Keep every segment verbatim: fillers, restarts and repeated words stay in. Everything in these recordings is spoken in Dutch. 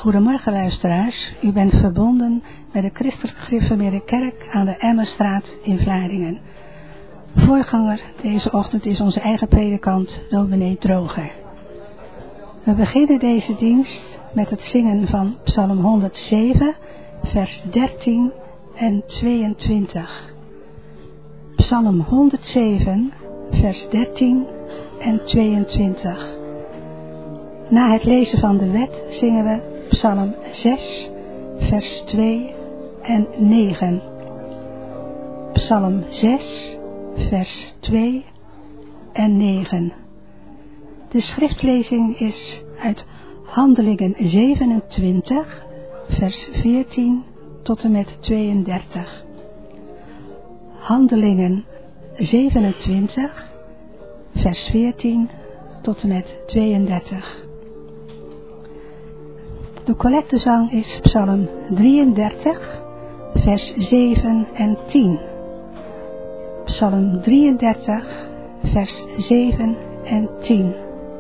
Goedemorgen luisteraars, u bent verbonden met de Christelijk Gereformeerde Kerk aan de Emmenstraat in Vlaardingen. Voorganger deze ochtend is onze eigen predikant dominee Droger. We beginnen deze dienst met het zingen van Psalm honderdzeven, vers dertien en tweeëntwintig. Psalm honderdzeven, vers dertien en tweeëntwintig. Na het lezen van de wet zingen we Psalm zes, vers twee en negen. Psalm zes, vers twee en negen. De schriftlezing is uit Handelingen zevenentwintig, vers veertien tot en met tweeëndertig. Handelingen zevenentwintig, vers veertien tot en met tweeëndertig. De collectezang is Psalm drieëndertig, vers zeven en tien. Psalm drieëndertig, vers zeven en tien.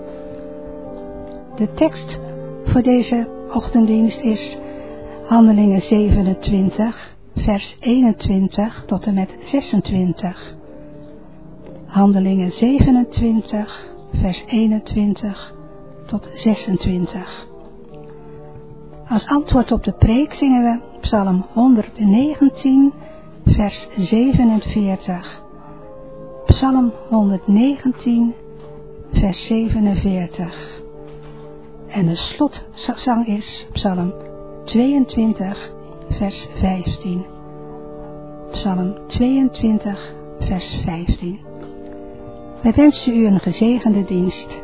De tekst voor deze ochtenddienst is Handelingen zevenentwintig, vers eenentwintig tot en met zesentwintig. Handelingen zevenentwintig, vers eenentwintig tot zesentwintig. Als antwoord op de preek zingen we Psalm honderdnegentien, vers zevenenveertig. Psalm honderdnegentien, vers zevenenveertig. En de slotzang is Psalm tweeëntwintig, vers vijftien. Psalm tweeëntwintig, vers vijftien. Wij wensen u een gezegende dienst.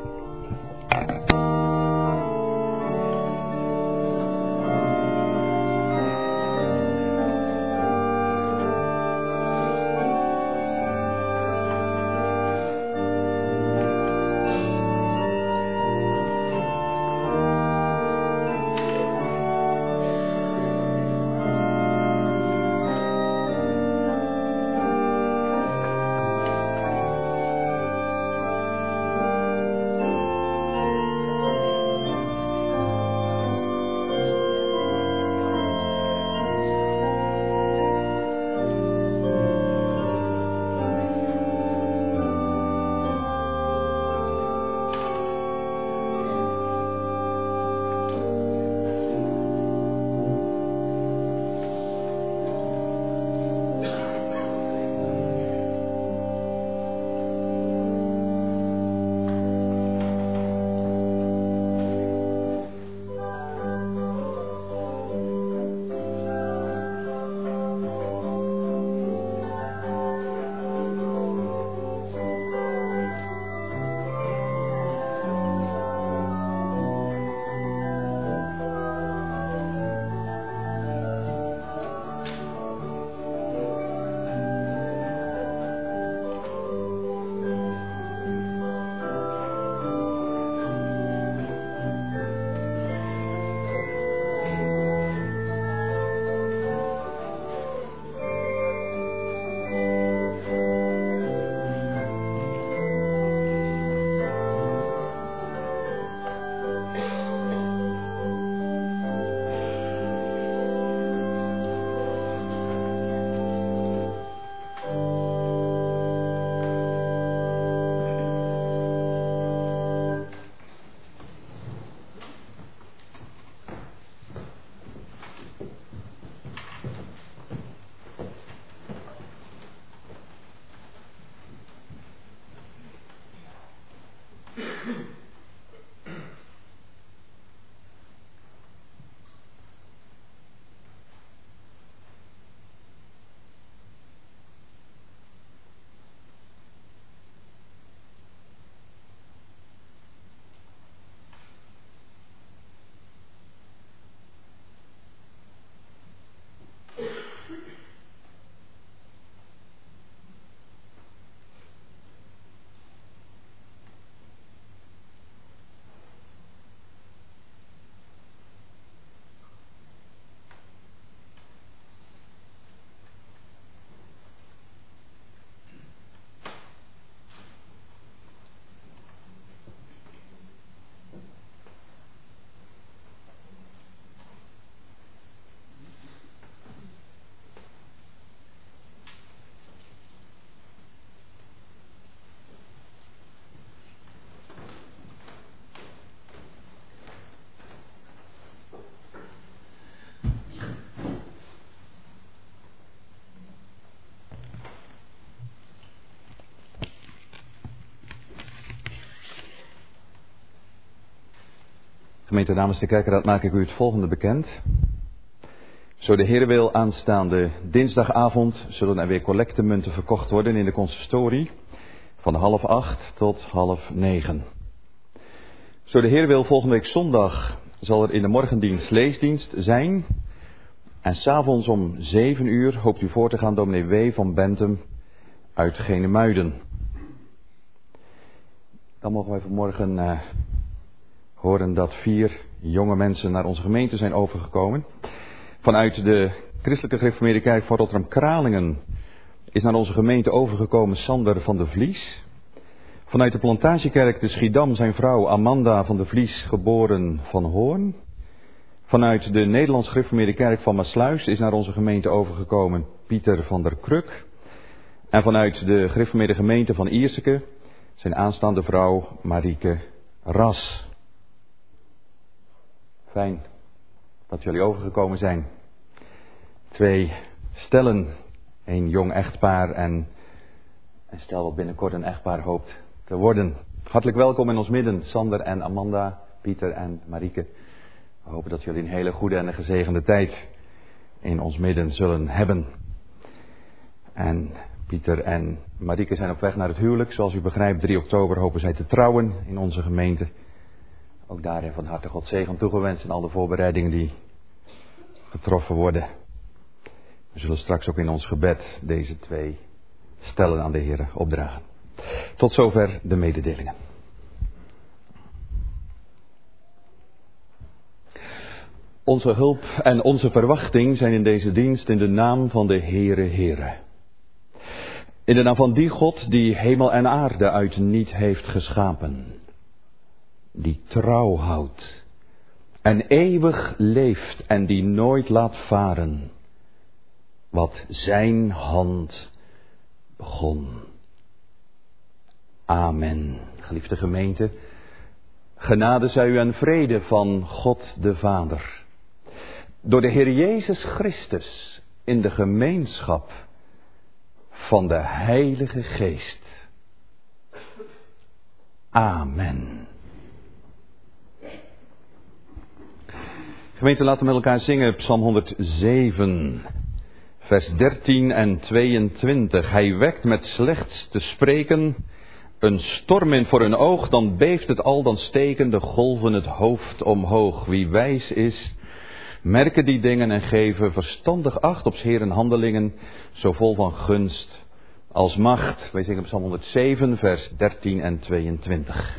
Gemeente namens de Kerkenraad maak ik u het volgende bekend. Zo de Heer wil, aanstaande dinsdagavond zullen er weer collectemunten verkocht worden in de consistorie. Van half acht tot half negen. Zo de Heer wil, volgende week zondag zal er in de morgendienst leesdienst zijn. En 's avonds om zeven uur hoopt u voor te gaan dominee W. van Bentum uit Genemuiden. Dan mogen wij vanmorgen uh, horen dat vier jonge mensen naar onze gemeente zijn overgekomen. Vanuit de Christelijke Gereformeerde Kerk van Rotterdam-Kralingen is naar onze gemeente overgekomen Sander van de Vlies. Vanuit de Plantagekerk te Schiedam zijn vrouw Amanda van de Vlies, geboren van Hoorn. Vanuit de Nederlands Gereformeerde Kerk van Maasluis is naar onze gemeente overgekomen Pieter van der Kruk. En vanuit de Gereformeerde Gemeente van Ierseke zijn aanstaande vrouw Marieke Ras. Fijn dat jullie overgekomen zijn. Twee stellen, een jong echtpaar en een stel wat binnenkort een echtpaar hoopt te worden. Hartelijk welkom in ons midden, Sander en Amanda, Pieter en Marieke. We hopen dat jullie een hele goede en een gezegende tijd in ons midden zullen hebben. En Pieter en Marieke zijn op weg naar het huwelijk. Zoals u begrijpt, drie oktober hopen zij te trouwen in onze gemeente. Ook daarin van harte God zegen toegewenst in alle voorbereidingen die getroffen worden. We zullen straks ook in ons gebed deze twee stellen aan de Heer opdragen. Tot zover de mededelingen. Onze hulp en onze verwachting zijn in deze dienst in de naam van de Heere Heere. In de naam van die God die hemel en aarde uit niet heeft geschapen. Die trouw houdt en eeuwig leeft en die nooit laat varen wat zijn hand begon. Amen. Geliefde gemeente, genade zij u en vrede van God de Vader, door de Heer Jezus Christus in de gemeenschap van de Heilige Geest. Amen. Gemeente, laten we met elkaar zingen Psalm honderdzeven, vers dertien en tweeëntwintig. Hij wekt met slechts te spreken een storm in voor hun oog, dan beeft het al, dan steken de golven het hoofd omhoog. Wie wijs is, merken die dingen en geven verstandig acht op 's Heeren handelingen, zo vol van gunst als macht. Wij zingen Psalm honderdzeven, vers dertien en tweeëntwintig.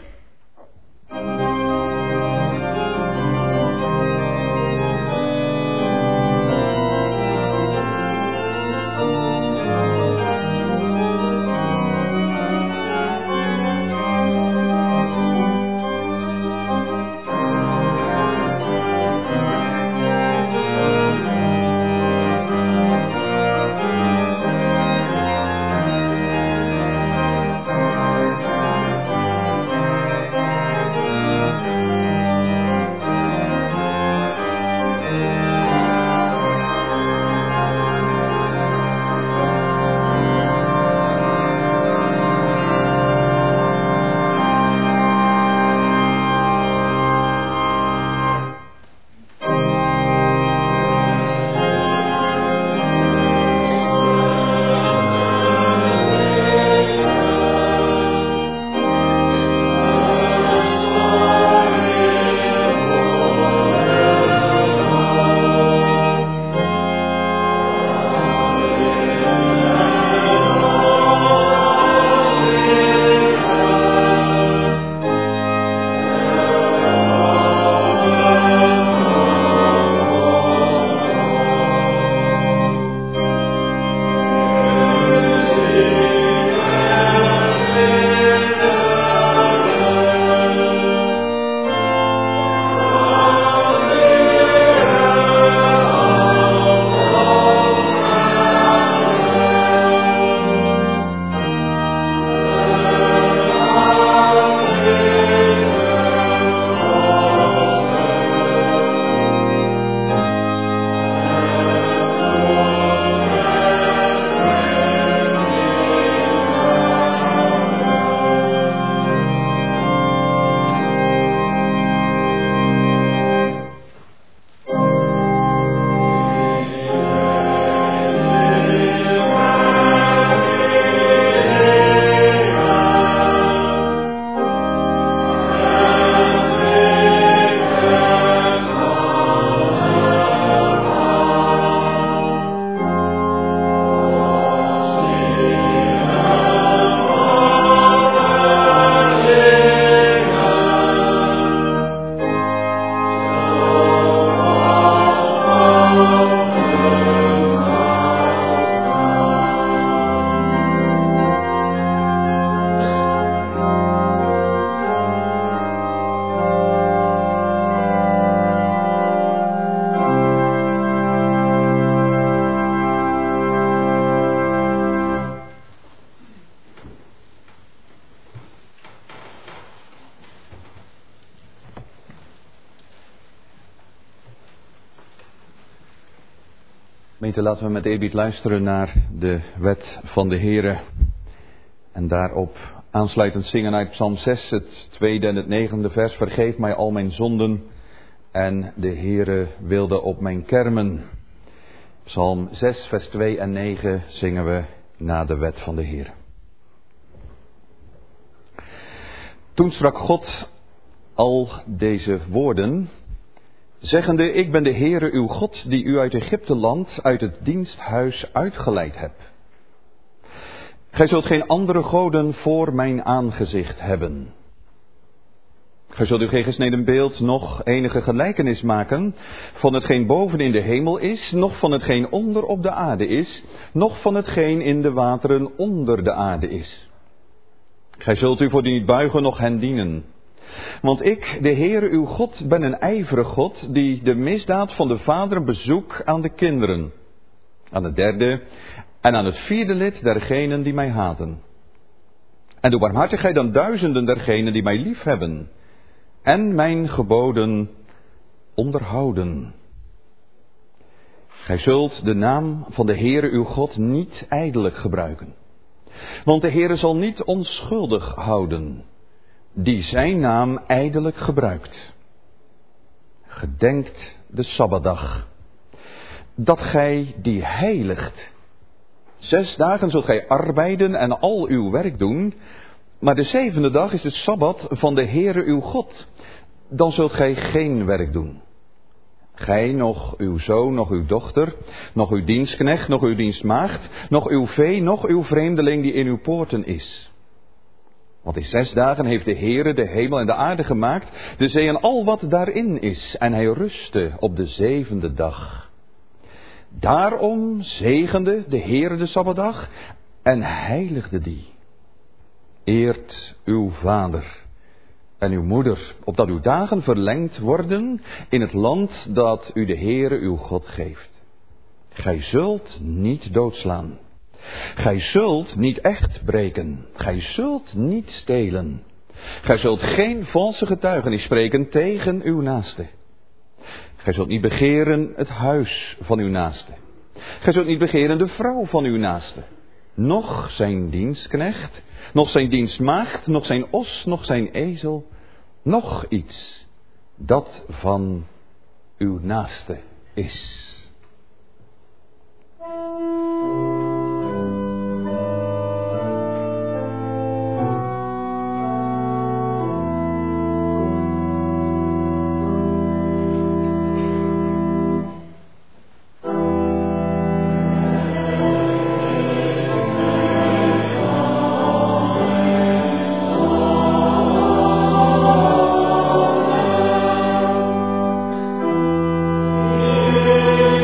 Gemeente, laten we met eerbied luisteren naar de wet van de Heere. En daarop aansluitend zingen uit Psalm zes, het tweede en het negende vers. Vergeef mij al mijn zonden en de Heere wilde op mijn kermen. Psalm zes, vers twee en negen zingen we na de wet van de Heere. Toen sprak God al deze woorden, zeggende: Ik ben de Heere uw God, die u uit Egypte land, uit het diensthuis uitgeleid heb. Gij zult geen andere goden voor mijn aangezicht hebben. Gij zult u geen gesneden beeld, noch enige gelijkenis maken van hetgeen boven in de hemel is, noch van hetgeen onder op de aarde is, noch van hetgeen in de wateren onder de aarde is. Gij zult u voor die niet buigen, noch hen dienen. Want ik, de Heere uw God, ben een ijverige God, die de misdaad van de vaderen bezoek aan de kinderen, aan het derde en aan het vierde lid dergenen die mij haten. En doe barmhartigheid aan duizenden dergenen die mij lief hebben en mijn geboden onderhouden. Gij zult de naam van de Heere uw God niet ijdelijk gebruiken. Want de Heere zal niet onschuldig houden die zijn naam ijdelijk gebruikt. Gedenkt de Sabbatdag, dat gij die heiligt. Zes dagen zult gij arbeiden en al uw werk doen, maar de zevende dag is de Sabbat van de Heere uw God. Dan zult gij geen werk doen. Gij, nog uw zoon, nog uw dochter, nog uw dienstknecht, nog uw dienstmaagd, nog uw vee, nog uw vreemdeling die in uw poorten is. Want in zes dagen heeft de Heere de hemel en de aarde gemaakt, de zee en al wat daarin is, en hij rustte op de zevende dag. Daarom zegende de Heere de Sabbatdag en heiligde die. Eert uw vader en uw moeder, opdat uw dagen verlengd worden in het land dat u de Heere uw God geeft. Gij zult niet doodslaan. Gij zult niet echt breken. Gij zult niet stelen. Gij zult geen valse getuigenis spreken tegen uw naaste. Gij zult niet begeren het huis van uw naaste. Gij zult niet begeren de vrouw van uw naaste. Noch zijn dienstknecht, noch zijn dienstmaagd, noch zijn os, noch zijn ezel, noch iets dat van uw naaste is. Amen.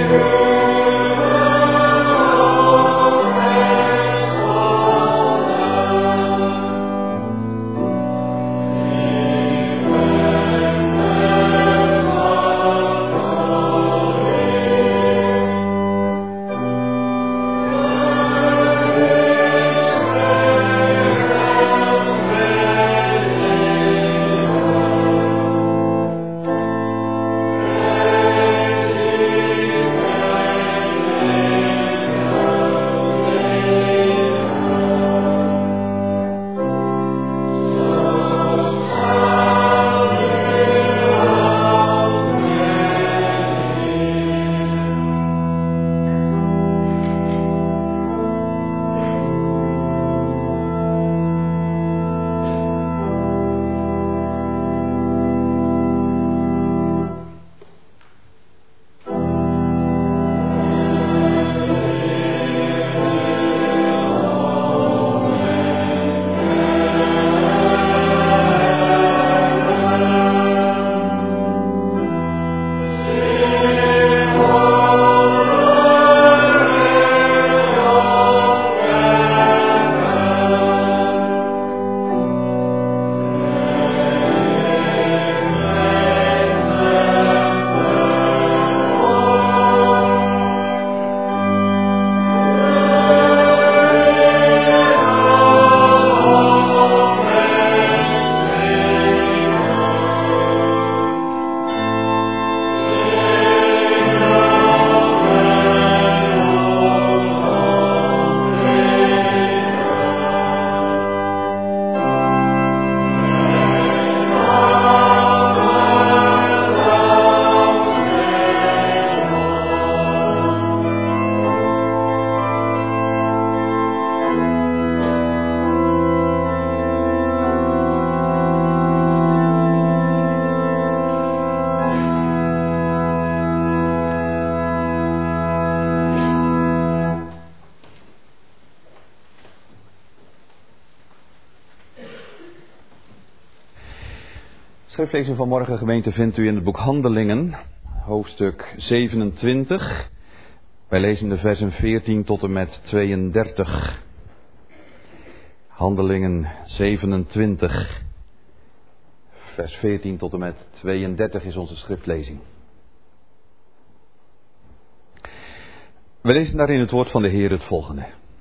schriftlezing van morgen, gemeente, vindt u in het boek Handelingen, hoofdstuk zevenentwintig. Wij lezen de versen veertien tot en met tweeëndertig. Handelingen zevenentwintig, vers veertien tot en met tweeëndertig is onze schriftlezing. We lezen daarin het woord van de Heer het volgende.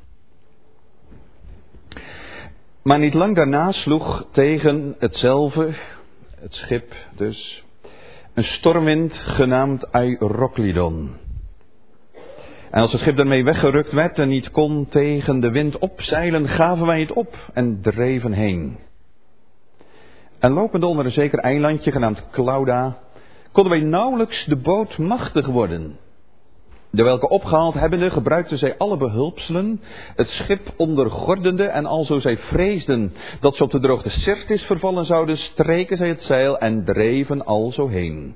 Maar niet lang daarna sloeg tegen hetzelfde, het schip dus, een stormwind genaamd Euroclydon. En als het schip daarmee weggerukt werd en niet kon tegen de wind opzeilen, gaven wij het op en dreven heen. En lopende onder een zeker eilandje genaamd Clauda, konden wij nauwelijks de boot machtig worden. De welke opgehaald hebbende gebruikten zij alle behulpselen, het schip ondergordende, en alzo zij vreesden dat ze op de droogte Syrtis vervallen zouden, streken zij het zeil en dreven alzo heen.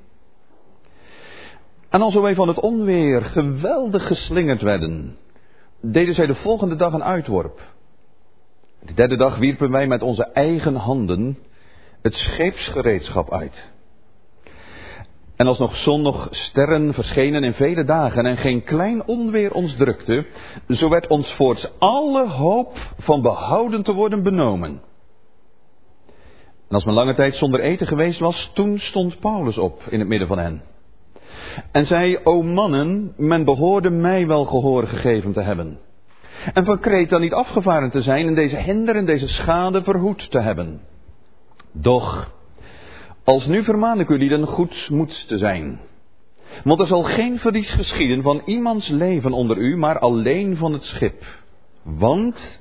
En alzo wij van het onweer geweldig geslingerd werden, deden zij de volgende dag een uitworp. De derde dag wierpen wij met onze eigen handen het scheepsgereedschap uit. En als nog zon nog sterren verschenen in vele dagen en geen klein onweer ons drukte, zo werd ons voorts alle hoop van behouden te worden benomen. En als men lange tijd zonder eten geweest was, toen stond Paulus op in het midden van hen. En zei, o mannen, men behoorde mij wel gehoor gegeven te hebben. En van Kreta niet afgevaren te zijn en deze hinder en deze schade verhoed te hebben. Doch, als nu vermaan ik u lieden goedmoeds te zijn. Want er zal geen verlies geschieden van iemands leven onder u, maar alleen van het schip. Want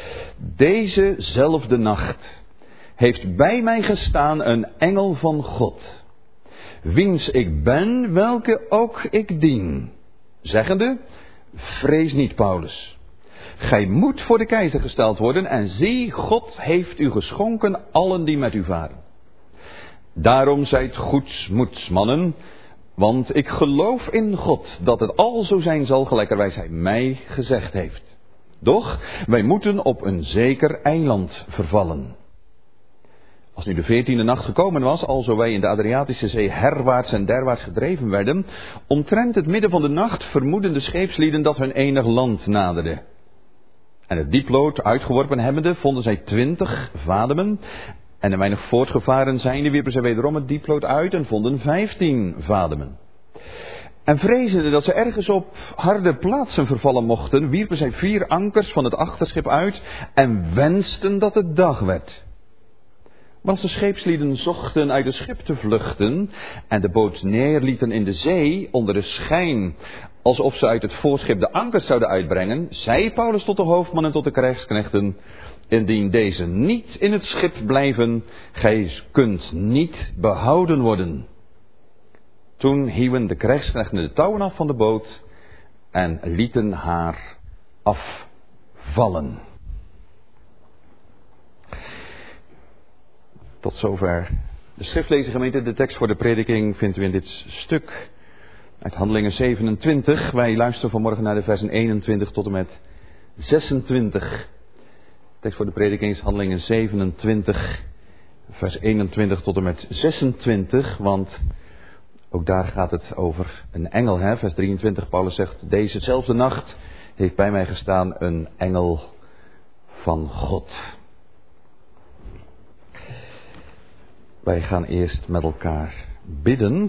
dezezelfde nacht heeft bij mij gestaan een engel van God, wiens ik ben, welke ook ik dien. Zeggende, vrees niet, Paulus. Gij moet voor de keizer gesteld worden en zie, God heeft u geschonken allen die met u varen. Daarom zijt goedsmoeds, mannen, want ik geloof in God dat het al zo zijn zal gelijkerwijs hij mij gezegd heeft. Doch wij moeten op een zeker eiland vervallen. Als nu de veertiende nacht gekomen was, alzo wij in de Adriatische Zee herwaarts en derwaarts gedreven werden, omtrent het midden van de nacht vermoeden de scheepslieden dat hun enig land naderde. En het dieplood uitgeworpen hebbende, vonden zij twintig vademen. En een weinig voortgevaren zijnde wierpen zij wederom het dieplood uit en vonden vijftien vademen. En vrezende dat ze ergens op harde plaatsen vervallen mochten, wierpen zij vier ankers van het achterschip uit en wensten dat het dag werd. Maar als de scheepslieden zochten uit het schip te vluchten en de boot neerlieten in de zee onder de schijn, alsof ze uit het voorschip de ankers zouden uitbrengen, zei Paulus tot de hoofdman en tot de krijgsknechten, indien deze niet in het schip blijven, gij kunt niet behouden worden. Toen hieuwen de krijgsknechten de touwen af van de boot en lieten haar afvallen. Tot zover de schriftlezing, gemeente. De tekst voor de prediking vindt u in dit stuk uit Handelingen zevenentwintig. Wij luisteren vanmorgen naar de versen eenentwintig tot en met zesentwintig. De tekst voor de prediking is Handelingen zevenentwintig, vers eenentwintig tot en met zesentwintig. Want ook daar gaat het over een engel. Hè? Vers drieëntwintig, Paulus zegt, dezezelfde nacht heeft bij mij gestaan een engel van God. Wij gaan eerst met elkaar bidden.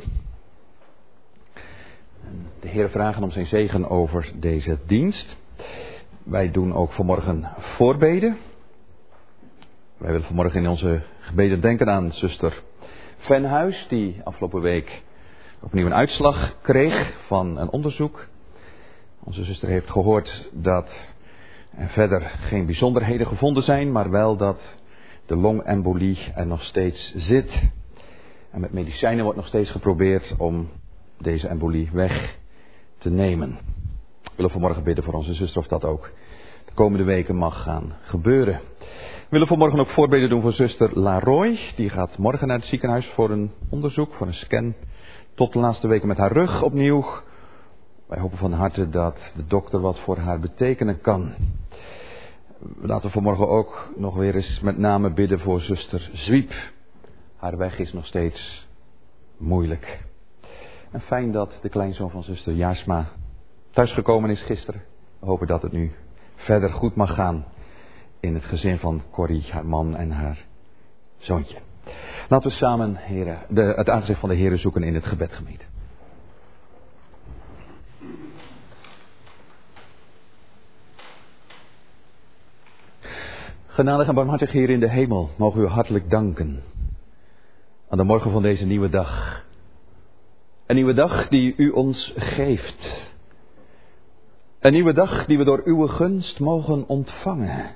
De Heer vragen om zijn zegen over deze dienst. Wij doen ook vanmorgen voorbeden. Wij willen vanmorgen in onze gebeden denken aan zuster Venhuis, die afgelopen week opnieuw een uitslag kreeg van een onderzoek. Onze zuster heeft gehoord dat er verder geen bijzonderheden gevonden zijn, maar wel dat de longembolie er nog steeds zit. En met medicijnen wordt nog steeds geprobeerd om deze embolie weg te nemen. We willen vanmorgen bidden voor onze zuster of dat ook de komende weken mag gaan gebeuren. We willen vanmorgen ook voorbeden doen voor zuster Laroy. Die gaat morgen naar het ziekenhuis voor een onderzoek, voor een scan. Tot de laatste weken met haar rug opnieuw. Wij hopen van harte dat de dokter wat voor haar betekenen kan. Laten we vanmorgen ook nog weer eens met name bidden voor zuster Zwiep. Haar weg is nog steeds moeilijk. En fijn dat de kleinzoon van zuster Jasma thuisgekomen is gisteren. We hopen dat het nu verder goed mag gaan in het gezin van Corrie, haar man en haar zoontje. Laten we samen, heren, de, het aangezicht van de Heere zoeken in het gebed, gemeente. Genadig en barmhartig Heer in de hemel, mogen we u hartelijk danken aan de morgen van deze nieuwe dag. Een nieuwe dag die u ons geeft. Een nieuwe dag die we door uw gunst mogen ontvangen.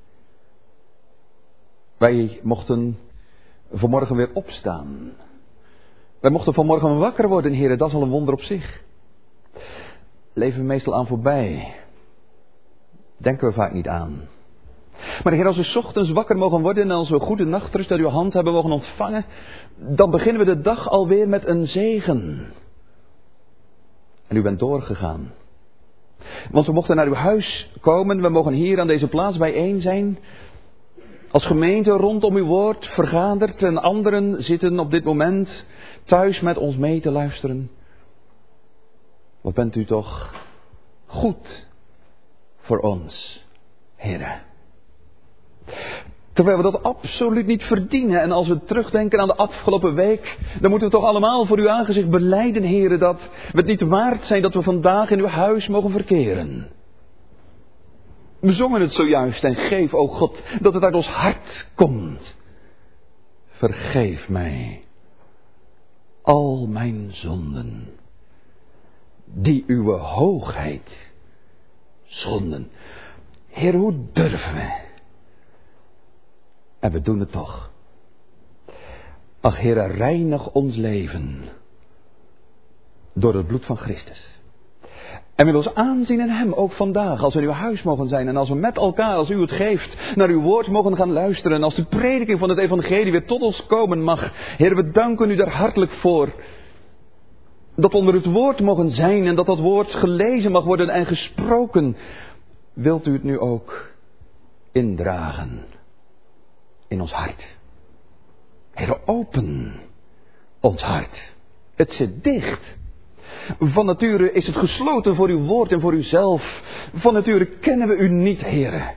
Wij mochten vanmorgen weer opstaan. Wij mochten vanmorgen wakker worden, Heer, dat is al een wonder op zich. Leven we meestal aan voorbij. Denken we vaak niet aan. Maar Heer, als we 's ochtends wakker mogen worden en als we goede nachtrust uit uw hand hebben mogen ontvangen, dan beginnen we de dag alweer met een zegen. En u bent doorgegaan. Want we mochten naar uw huis komen, we mogen hier aan deze plaats bijeen zijn. Als gemeente rondom uw woord vergaderd en anderen zitten op dit moment thuis met ons mee te luisteren. Wat bent u toch goed voor ons, Heere. Terwijl we dat absoluut niet verdienen. En als we terugdenken aan de afgelopen week, dan moeten we toch allemaal voor uw aangezicht belijden, Heere, dat we het niet waard zijn dat we vandaag in uw huis mogen verkeren. We zongen het zojuist en geef, o God, dat het uit ons hart komt. Vergeef mij al mijn zonden, die uw hoogheid zonden. Heer, hoe durven we? En we doen het toch. Ach, Heere, reinig ons leven door het bloed van Christus. En wil ons aanzien in hem, ook vandaag, als we in uw huis mogen zijn. En als we met elkaar, als u het geeft, naar uw woord mogen gaan luisteren. En als de prediking van het evangelie weer tot ons komen mag. Heer, we danken u daar hartelijk voor. Dat we onder het woord mogen zijn en dat dat woord gelezen mag worden en gesproken. Wilt u het nu ook indragen in ons hart? Heer, open ons hart. Het zit dicht. Van nature is het gesloten voor uw woord en voor uzelf. Van nature kennen we u niet, Heere.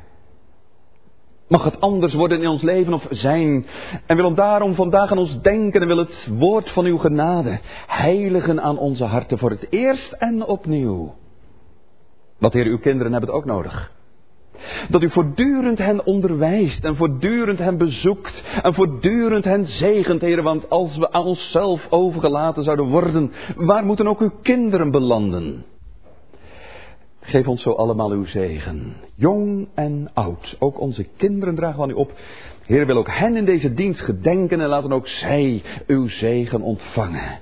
Mag het anders worden in ons leven of zijn. En wil daarom vandaag aan ons denken en wil het woord van uw genade heiligen aan onze harten voor het eerst en opnieuw. Want Heer, uw kinderen hebben het ook nodig. Dat u voortdurend hen onderwijst en voortdurend hen bezoekt en voortdurend hen zegent, Heer. Want als we aan onszelf overgelaten zouden worden, waar moeten ook uw kinderen belanden? Geef ons zo allemaal uw zegen, jong en oud. Ook onze kinderen dragen van u op. Heer, wil ook hen in deze dienst gedenken en laten ook zij uw zegen ontvangen.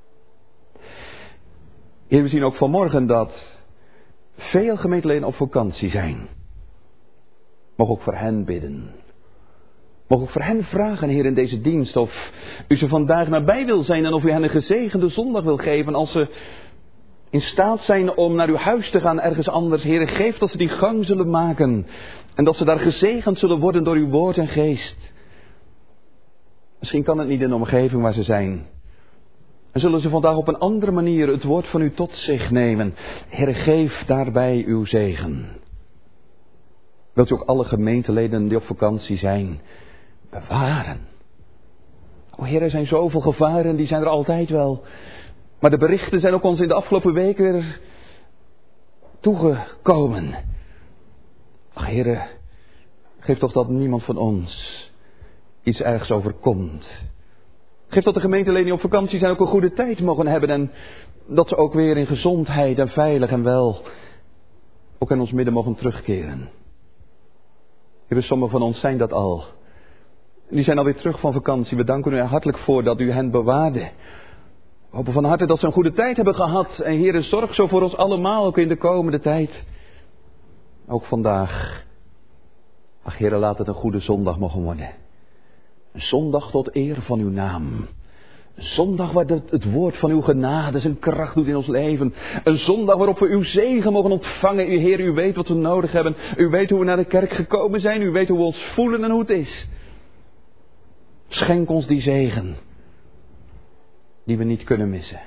Heer, we zien ook vanmorgen dat veel gemeenteleden op vakantie zijn. Mogen ook voor hen bidden. Mogen ook voor hen vragen, Heer, in deze dienst of u ze vandaag nabij wil zijn en of u hen een gezegende zondag wil geven als ze in staat zijn om naar uw huis te gaan ergens anders. Heer, geef dat ze die gang zullen maken en dat ze daar gezegend zullen worden door uw woord en geest. Misschien kan het niet in de omgeving waar ze zijn. En zullen ze vandaag op een andere manier het woord van u tot zich nemen. Heer, geef daarbij uw zegen. Wilt u ook alle gemeenteleden die op vakantie zijn bewaren? O Heer, er zijn zoveel gevaren, die zijn er altijd wel. Maar de berichten zijn ook ons in de afgelopen weken weer toegekomen. Ach Heer, geef toch dat niemand van ons iets ergs overkomt. Geef dat de gemeenteleden die op vakantie zijn ook een goede tijd mogen hebben. En dat ze ook weer in gezondheid en veilig en wel ook in ons midden mogen terugkeren. Heer, sommigen van ons zijn dat al. Die zijn alweer terug van vakantie. We danken u er hartelijk voor dat u hen bewaarde. We hopen van harte dat ze een goede tijd hebben gehad. En Heer, zorg zo voor ons allemaal ook in de komende tijd. Ook vandaag. Ach Heer, laat het een goede zondag mogen worden. Een zondag tot eer van uw naam. Een zondag waar het, het woord van uw genade zijn kracht doet in ons leven. Een zondag waarop we uw zegen mogen ontvangen. U Heer, u weet wat we nodig hebben. U weet hoe we naar de kerk gekomen zijn. U weet hoe we ons voelen en hoe het is. Schenk ons die zegen die we niet kunnen missen.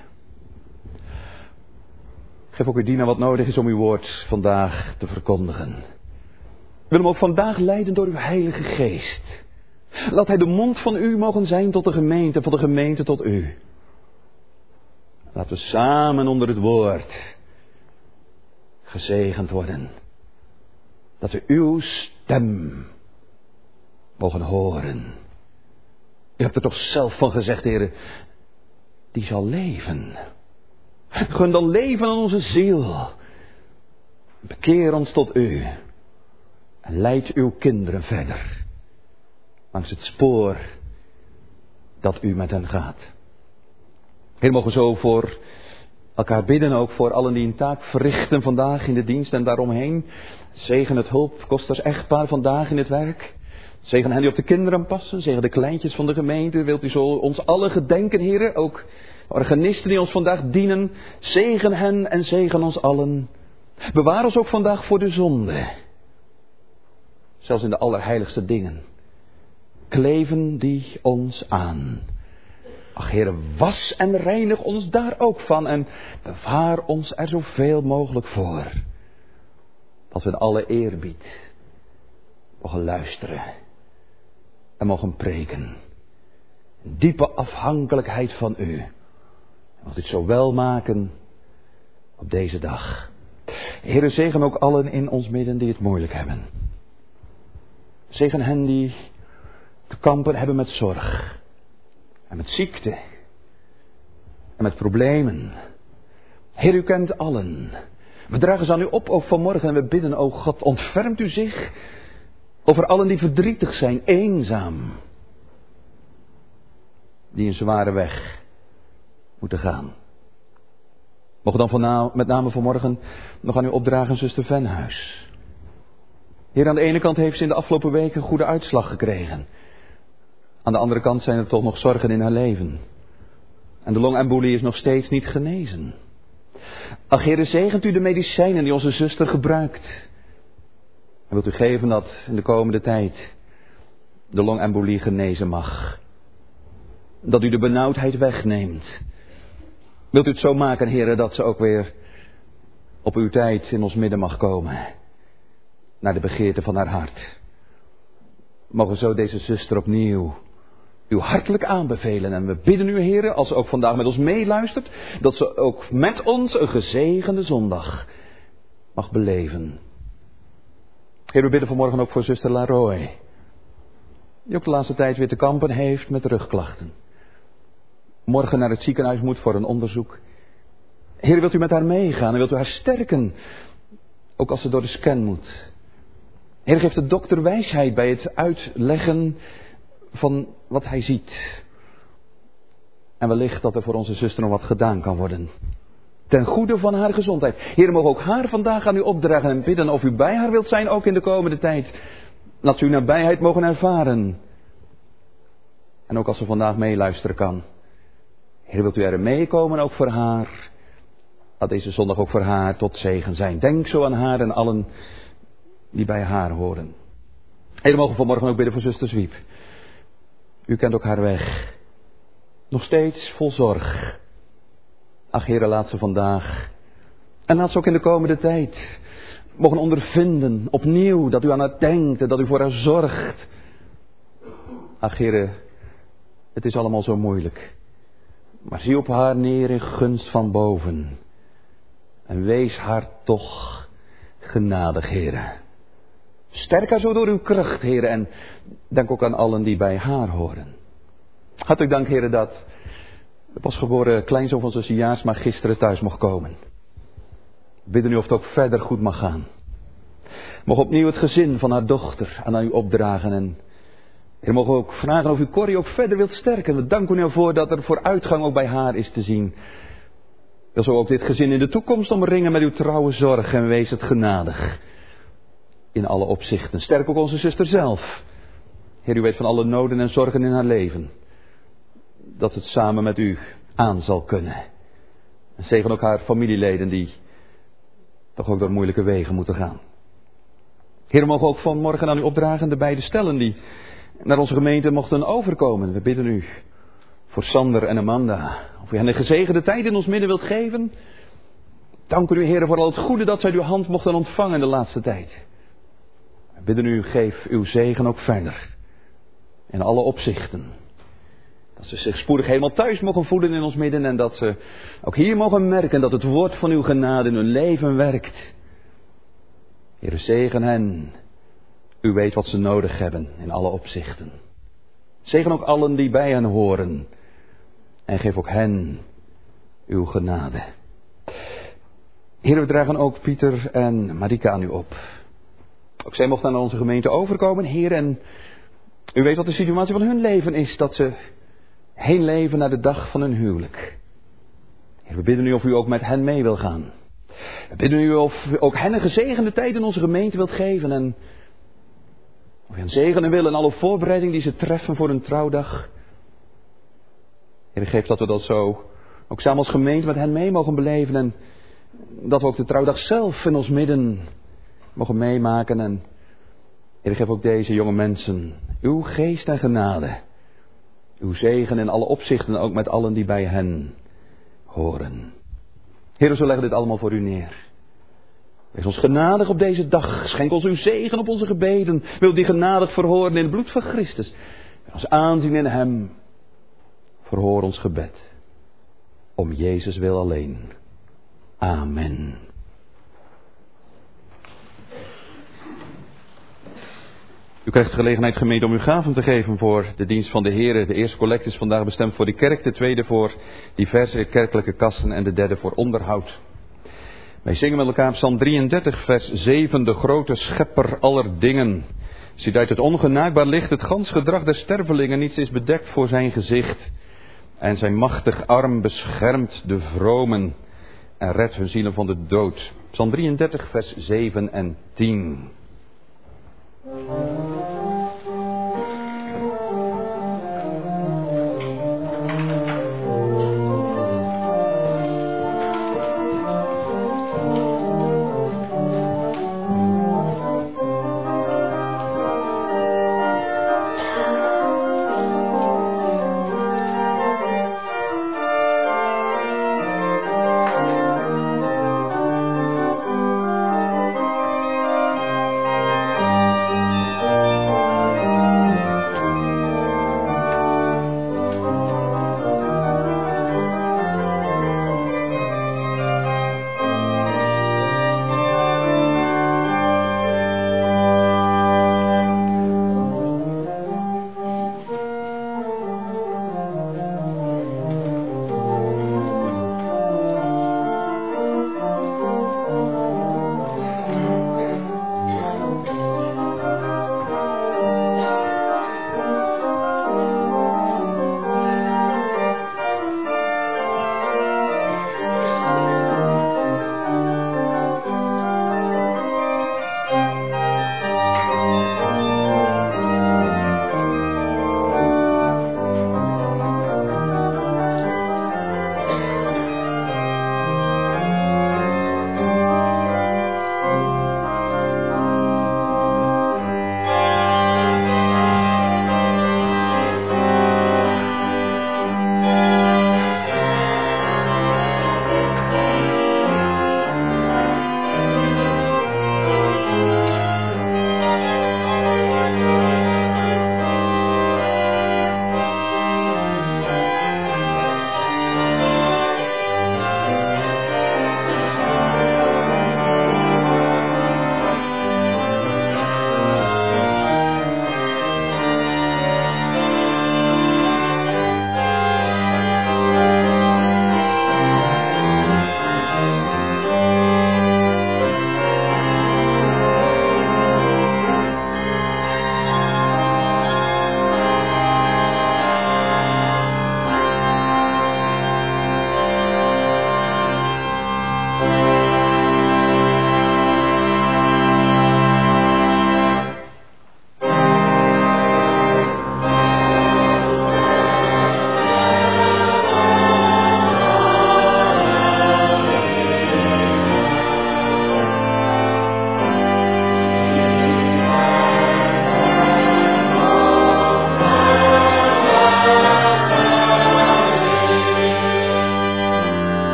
Geef ook uw dienaar wat nodig is om uw woord vandaag te verkondigen. Wil hem ook vandaag leiden door uw Heilige Geest. Laat hij de mond van u mogen zijn tot de gemeente, van de gemeente tot u. Laten we samen onder het woord gezegend worden. Dat we uw stem mogen horen. U hebt er toch zelf van gezegd, Heere, die zal leven. Gun dan leven aan onze ziel. Bekeer ons tot u. En leid uw kinderen verder. Langs het spoor dat u met hen gaat. Heer, mogen we zo voor elkaar bidden, ook voor allen die een taak verrichten vandaag in de dienst en daaromheen. Zegen het hulpkosters echtpaar vandaag in het werk. Zegen hen die op de kinderen passen. Zegen de kleintjes van de gemeente. Wilt u zo ons allen gedenken, Heer. Ook organisten die ons vandaag dienen. Zegen hen en zegen ons allen. Bewaar ons ook vandaag voor de zonde. Zelfs in de allerheiligste dingen. Kleven die ons aan. Ach, Heer, was en reinig ons daar ook van. En bewaar ons er zoveel mogelijk voor. Als we in alle eerbied mogen luisteren. En mogen preken. Een diepe afhankelijkheid van u. En mocht u het zo wel maken op deze dag. Heere, zegen ook allen in ons midden die het moeilijk hebben. Zegen hen die te kampen hebben met zorg. En met ziekte. En met problemen. Heer, u kent allen. We dragen ze aan u op ook vanmorgen en we bidden, o God, ontfermt u zich over allen die verdrietig zijn, eenzaam. Die een zware weg moeten gaan. Mogen dan van met name vanmorgen nog aan u opdragen, zuster Venhuis. Heer, aan de ene kant heeft ze in de afgelopen weken een goede uitslag gekregen. Aan de andere kant zijn er toch nog zorgen in haar leven. En de longembolie is nog steeds niet genezen. Ach, Heer, zegent u de medicijnen die onze zuster gebruikt. En wilt u geven dat in de komende tijd de longembolie genezen mag. Dat u de benauwdheid wegneemt. Wilt u het zo maken, Heer, dat ze ook weer op uw tijd in ons midden mag komen. Naar de begeerte van haar hart. Mogen zo deze zuster opnieuw u hartelijk aanbevelen. En we bidden u, Heer, als ze ook vandaag met ons meeluistert, dat ze ook met ons een gezegende zondag mag beleven. Heer, we bidden vanmorgen ook voor zuster Laroy. Die ook de laatste tijd weer te kampen heeft met rugklachten. Morgen naar het ziekenhuis moet voor een onderzoek. Heer, wilt u met haar meegaan en wilt u haar sterken. Ook als ze door de scan moet. Heer, geeft de dokter wijsheid bij het uitleggen van wat hij ziet. En wellicht dat er voor onze zuster nog wat gedaan kan worden. Ten goede van haar gezondheid. Heer, mogen ook haar vandaag aan u opdragen en bidden of u bij haar wilt zijn, ook in de komende tijd. Dat ze uw nabijheid mogen ervaren. En ook als ze vandaag meeluisteren kan. Heer, wilt u er meekomen ook voor haar. Laat deze zondag ook voor haar tot zegen zijn. Denk zo aan haar en allen die bij haar horen. Heer, we mogen vanmorgen ook bidden voor zuster Zwiep. U kent ook haar weg. Nog steeds vol zorg. Ach, Heer, laat ze vandaag en laat ze ook in de komende tijd mogen ondervinden opnieuw dat u aan haar denkt en dat u voor haar zorgt. Ach, Heer, het is allemaal zo moeilijk. Maar zie op haar neer in gunst van boven. En wees haar toch genadig, Heer. Sterk haar zo door uw kracht, Heer. En denk ook aan allen die bij haar horen. Hartelijk dank, Heer, dat de pasgeboren kleinzoon van zuster Jaarsma gisteren thuis mocht komen. Bidden u of het ook verder goed mag gaan. Mocht opnieuw het gezin van haar dochter aan u opdragen. En Heer, mogen we ook vragen of u Corrie ook verder wilt sterken. We danken u ervoor dat er vooruitgang ook bij haar is te zien. Wil zo ook dit gezin in de toekomst omringen met uw trouwe zorg en wees het genadig. In alle opzichten. Sterk ook onze zuster zelf. Heer, u weet van alle noden en zorgen in haar leven. Dat het samen met u aan zal kunnen. En zegen ook haar familieleden die toch ook door moeilijke wegen moeten gaan. Heer, we mogen ook vanmorgen aan u opdragen de beide stellen die naar onze gemeente mochten overkomen. We bidden u voor Sander en Amanda. Of u hen een gezegende tijd in ons midden wilt geven. Dank u, Heer, voor al het goede dat zij uw hand mochten ontvangen in de laatste tijd. We bidden u, geef uw zegen ook verder. In alle opzichten. Dat ze zich spoedig helemaal thuis mogen voelen in ons midden. En dat ze ook hier mogen merken dat het woord van uw genade in hun leven werkt. Heer, zegen hen. U weet wat ze nodig hebben in alle opzichten. Zegen ook allen die bij hen horen. En geef ook hen uw genade. Heer, we dragen ook Pieter en Marika aan u op. Ook zij mochten aan onze gemeente overkomen, Heer. En u weet wat de situatie van hun leven is. Dat ze heen leven naar de dag van hun huwelijk. Heer, we bidden u of u ook met hen mee wil gaan. We bidden u of u ook hen een gezegende tijd in onze gemeente wilt geven. En of u hen zegenen wil in alle voorbereiding die ze treffen voor hun trouwdag. Heer, geef dat we dat zo ook samen als gemeente met hen mee mogen beleven. En dat we ook de trouwdag zelf in ons midden mogen meemaken. En Heer, geef ook deze jonge mensen uw geest en genade. Uw zegen in alle opzichten, ook met allen die bij hen horen. Heer, zo leggen dit allemaal voor u neer. Wees ons genadig op deze dag. Schenk ons uw zegen op onze gebeden. Wil die genadig verhoren in het bloed van Christus. Ons aanzien in hem. Verhoor ons gebed. Om Jezus wil alleen. Amen. U krijgt de gelegenheid, gemeente, om uw gaven te geven voor de dienst van de Heer. De eerste collecte is vandaag bestemd voor de kerk. De tweede voor diverse kerkelijke kassen. En de derde voor onderhoud. Wij zingen met elkaar Psalm drieëndertig, vers zeven. De grote schepper aller dingen. Ziet uit het ongenaakbaar licht het gans gedrag der stervelingen. Niets is bedekt voor zijn gezicht. En zijn machtig arm beschermt de vromen. En redt hun zielen van de dood. Psalm drieëndertig, vers zeven en tien.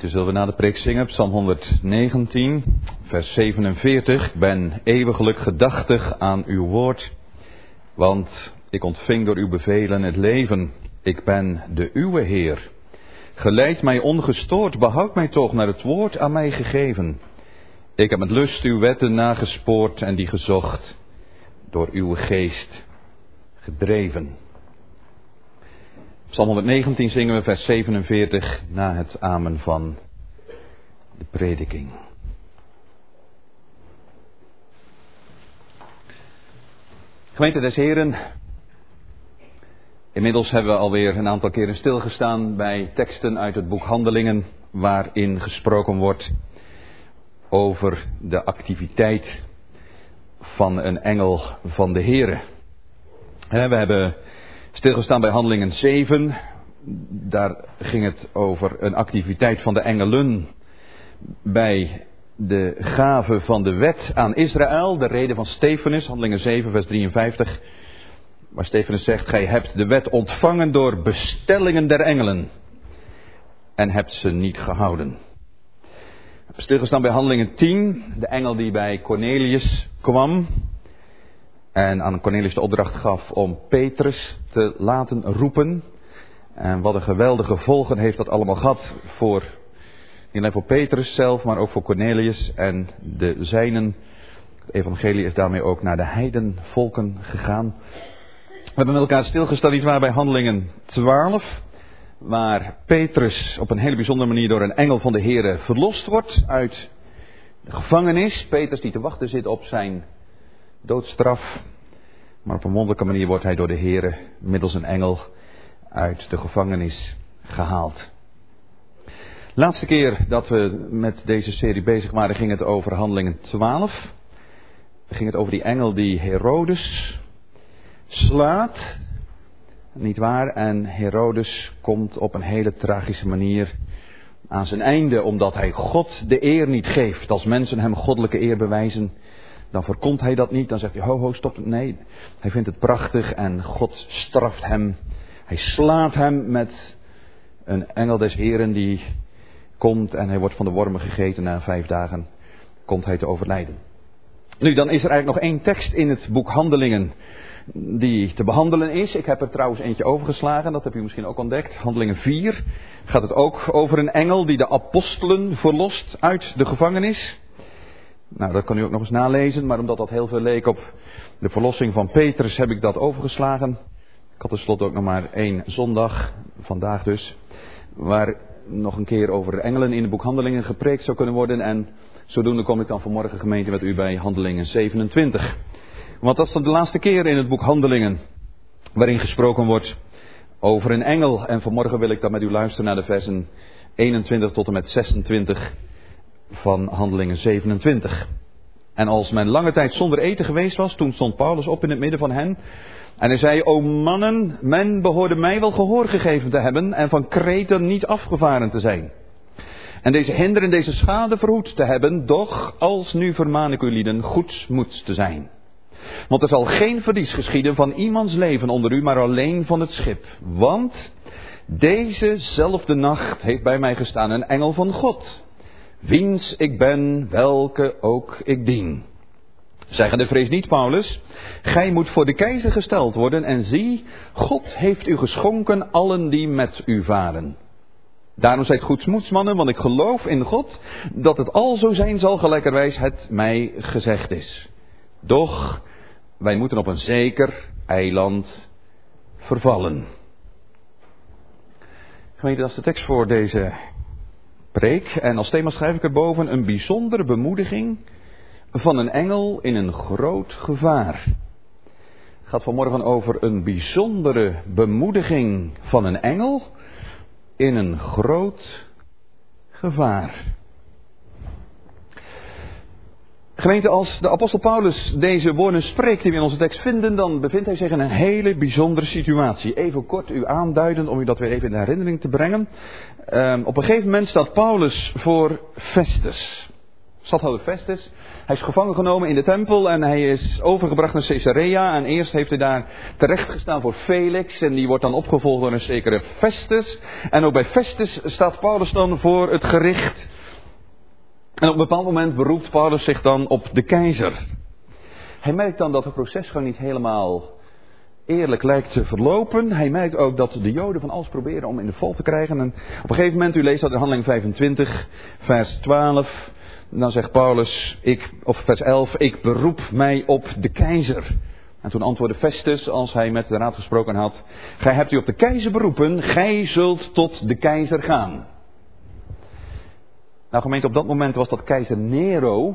Gemeente, zullen we na de preek zingen, Psalm honderdnegentien, vers zevenenveertig. Ik ben eeuwiglijk gedachtig aan uw woord, want ik ontving door uw bevelen het leven. Ik ben de uwe Heer. Geleid mij ongestoord, behoud mij toch naar het woord aan mij gegeven. Ik heb met lust uw wetten nagespoord en die gezocht, door uw geest gedreven. Psalm honderdnegentien zingen we vers zevenenveertig na het amen van de prediking. Gemeente des Heren, inmiddels hebben we alweer een aantal keren stilgestaan bij teksten uit het boek Handelingen, waarin gesproken wordt over de activiteit van een engel van de Here. We hebben stilgestaan bij Handelingen zeven. Daar ging het over een activiteit van de engelen bij de gave van de wet aan Israël. De reden van Stefanus, Handelingen zeven vers drieënvijftig. Waar Stefanus zegt, gij hebt de wet ontvangen door bestellingen der engelen en hebt ze niet gehouden. We hebben stilgestaan bij Handelingen tien. De engel die bij Cornelius kwam en aan Cornelius de opdracht gaf om Petrus te laten roepen. En wat een geweldige gevolgen heeft dat allemaal gehad voor, niet alleen voor Petrus zelf, maar ook voor Cornelius en de zijnen. Het evangelie is daarmee ook naar de heidenvolken gegaan. We hebben met elkaar stilgestaan, niet waar, bij Handelingen twaalf. Waar Petrus op een hele bijzondere manier door een engel van de Here verlost wordt uit de gevangenis. Petrus die te wachten zit op zijn doodstraf. Maar op een wonderlijke manier wordt hij door de Here middels een engel uit de gevangenis gehaald. Laatste keer dat we met deze serie bezig waren, ging het over Handelingen twaalf. Dan ging het over die engel die Herodes slaat. Niet waar? En Herodes komt op een hele tragische manier aan zijn einde, omdat hij God de eer niet geeft. Als mensen hem goddelijke eer bewijzen, dan voorkomt hij dat niet. Dan zegt hij, ho ho, stop het. Nee, hij vindt het prachtig en God straft hem. Hij slaat hem met een engel des Heren die komt en hij wordt van de wormen gegeten. Na vijf dagen komt hij te overlijden. Nu, dan is er eigenlijk nog één tekst in het boek Handelingen die te behandelen is. Ik heb er trouwens eentje overgeslagen, dat heb u misschien ook ontdekt. Handelingen vier gaat het ook over een engel die de apostelen verlost uit de gevangenis. Nou, dat kan u ook nog eens nalezen, maar omdat dat heel veel leek op de verlossing van Petrus, heb ik dat overgeslagen. Ik had tenslotte ook nog maar één zondag, vandaag dus, waar nog een keer over engelen in het boek Handelingen gepreekt zou kunnen worden. En zodoende kom ik dan vanmorgen, gemeente, met u bij Handelingen zevenentwintig. Want dat is dan de laatste keer in het boek Handelingen waarin gesproken wordt over een engel. En vanmorgen wil ik dan met u luisteren naar de versen eenentwintig tot en met zesentwintig van Handelingen zevenentwintig. En als men lange tijd zonder eten geweest was, toen stond Paulus op in het midden van hen. En hij zei, o mannen, men behoorde mij wel gehoor gegeven te hebben en van kreten niet afgevaren te zijn. En deze hinder en deze schade verhoed te hebben, doch als nu vermaan ik u lieden goedsmoeds te zijn. Want er zal geen verlies geschieden van iemands leven onder u, maar alleen van het schip. Want dezezelfde nacht heeft bij mij gestaan een engel van God, wiens ik ben, welke ook ik dien. Zeggende, vrees niet, Paulus, gij moet voor de keizer gesteld worden, en zie, God heeft u geschonken allen die met u varen. Daarom zijt goedsmoeds, mannen, want ik geloof in God, dat het al zo zijn zal, gelijkerwijs het mij gezegd is. Doch wij moeten op een zeker eiland vervallen. Gemeente, dat is de tekst voor deze preek. En als thema schrijf ik erboven een bijzondere bemoediging van een engel in een groot gevaar. Het gaat vanmorgen over een bijzondere bemoediging van een engel in een groot gevaar. Gemeente, als de apostel Paulus deze woorden spreekt die we in onze tekst vinden, dan bevindt hij zich in een hele bijzondere situatie. Even kort u aanduiden om u dat weer even in de herinnering te brengen. Um, op een gegeven moment staat Paulus voor Festus. stadhouder Festus. Hij is gevangen genomen in de tempel en hij is overgebracht naar Caesarea. En eerst heeft hij daar terecht gestaan voor Felix. En die wordt dan opgevolgd door een zekere Festus. En ook bij Festus staat Paulus dan voor het gericht. En op een bepaald moment beroept Paulus zich dan op de keizer. Hij merkt dan dat de procesgang niet helemaal eerlijk lijkt te verlopen. Hij merkt ook dat de Joden van alles proberen om in de val te krijgen. En op een gegeven moment, u leest dat in Handeling vijfentwintig, vers twaalf. Dan zegt Paulus, ik, of vers elf, ik beroep mij op de keizer. En toen antwoordde Festus, als hij met de raad gesproken had, gij hebt u op de keizer beroepen, gij zult tot de keizer gaan. Nou gemeente, op dat moment was dat keizer Nero.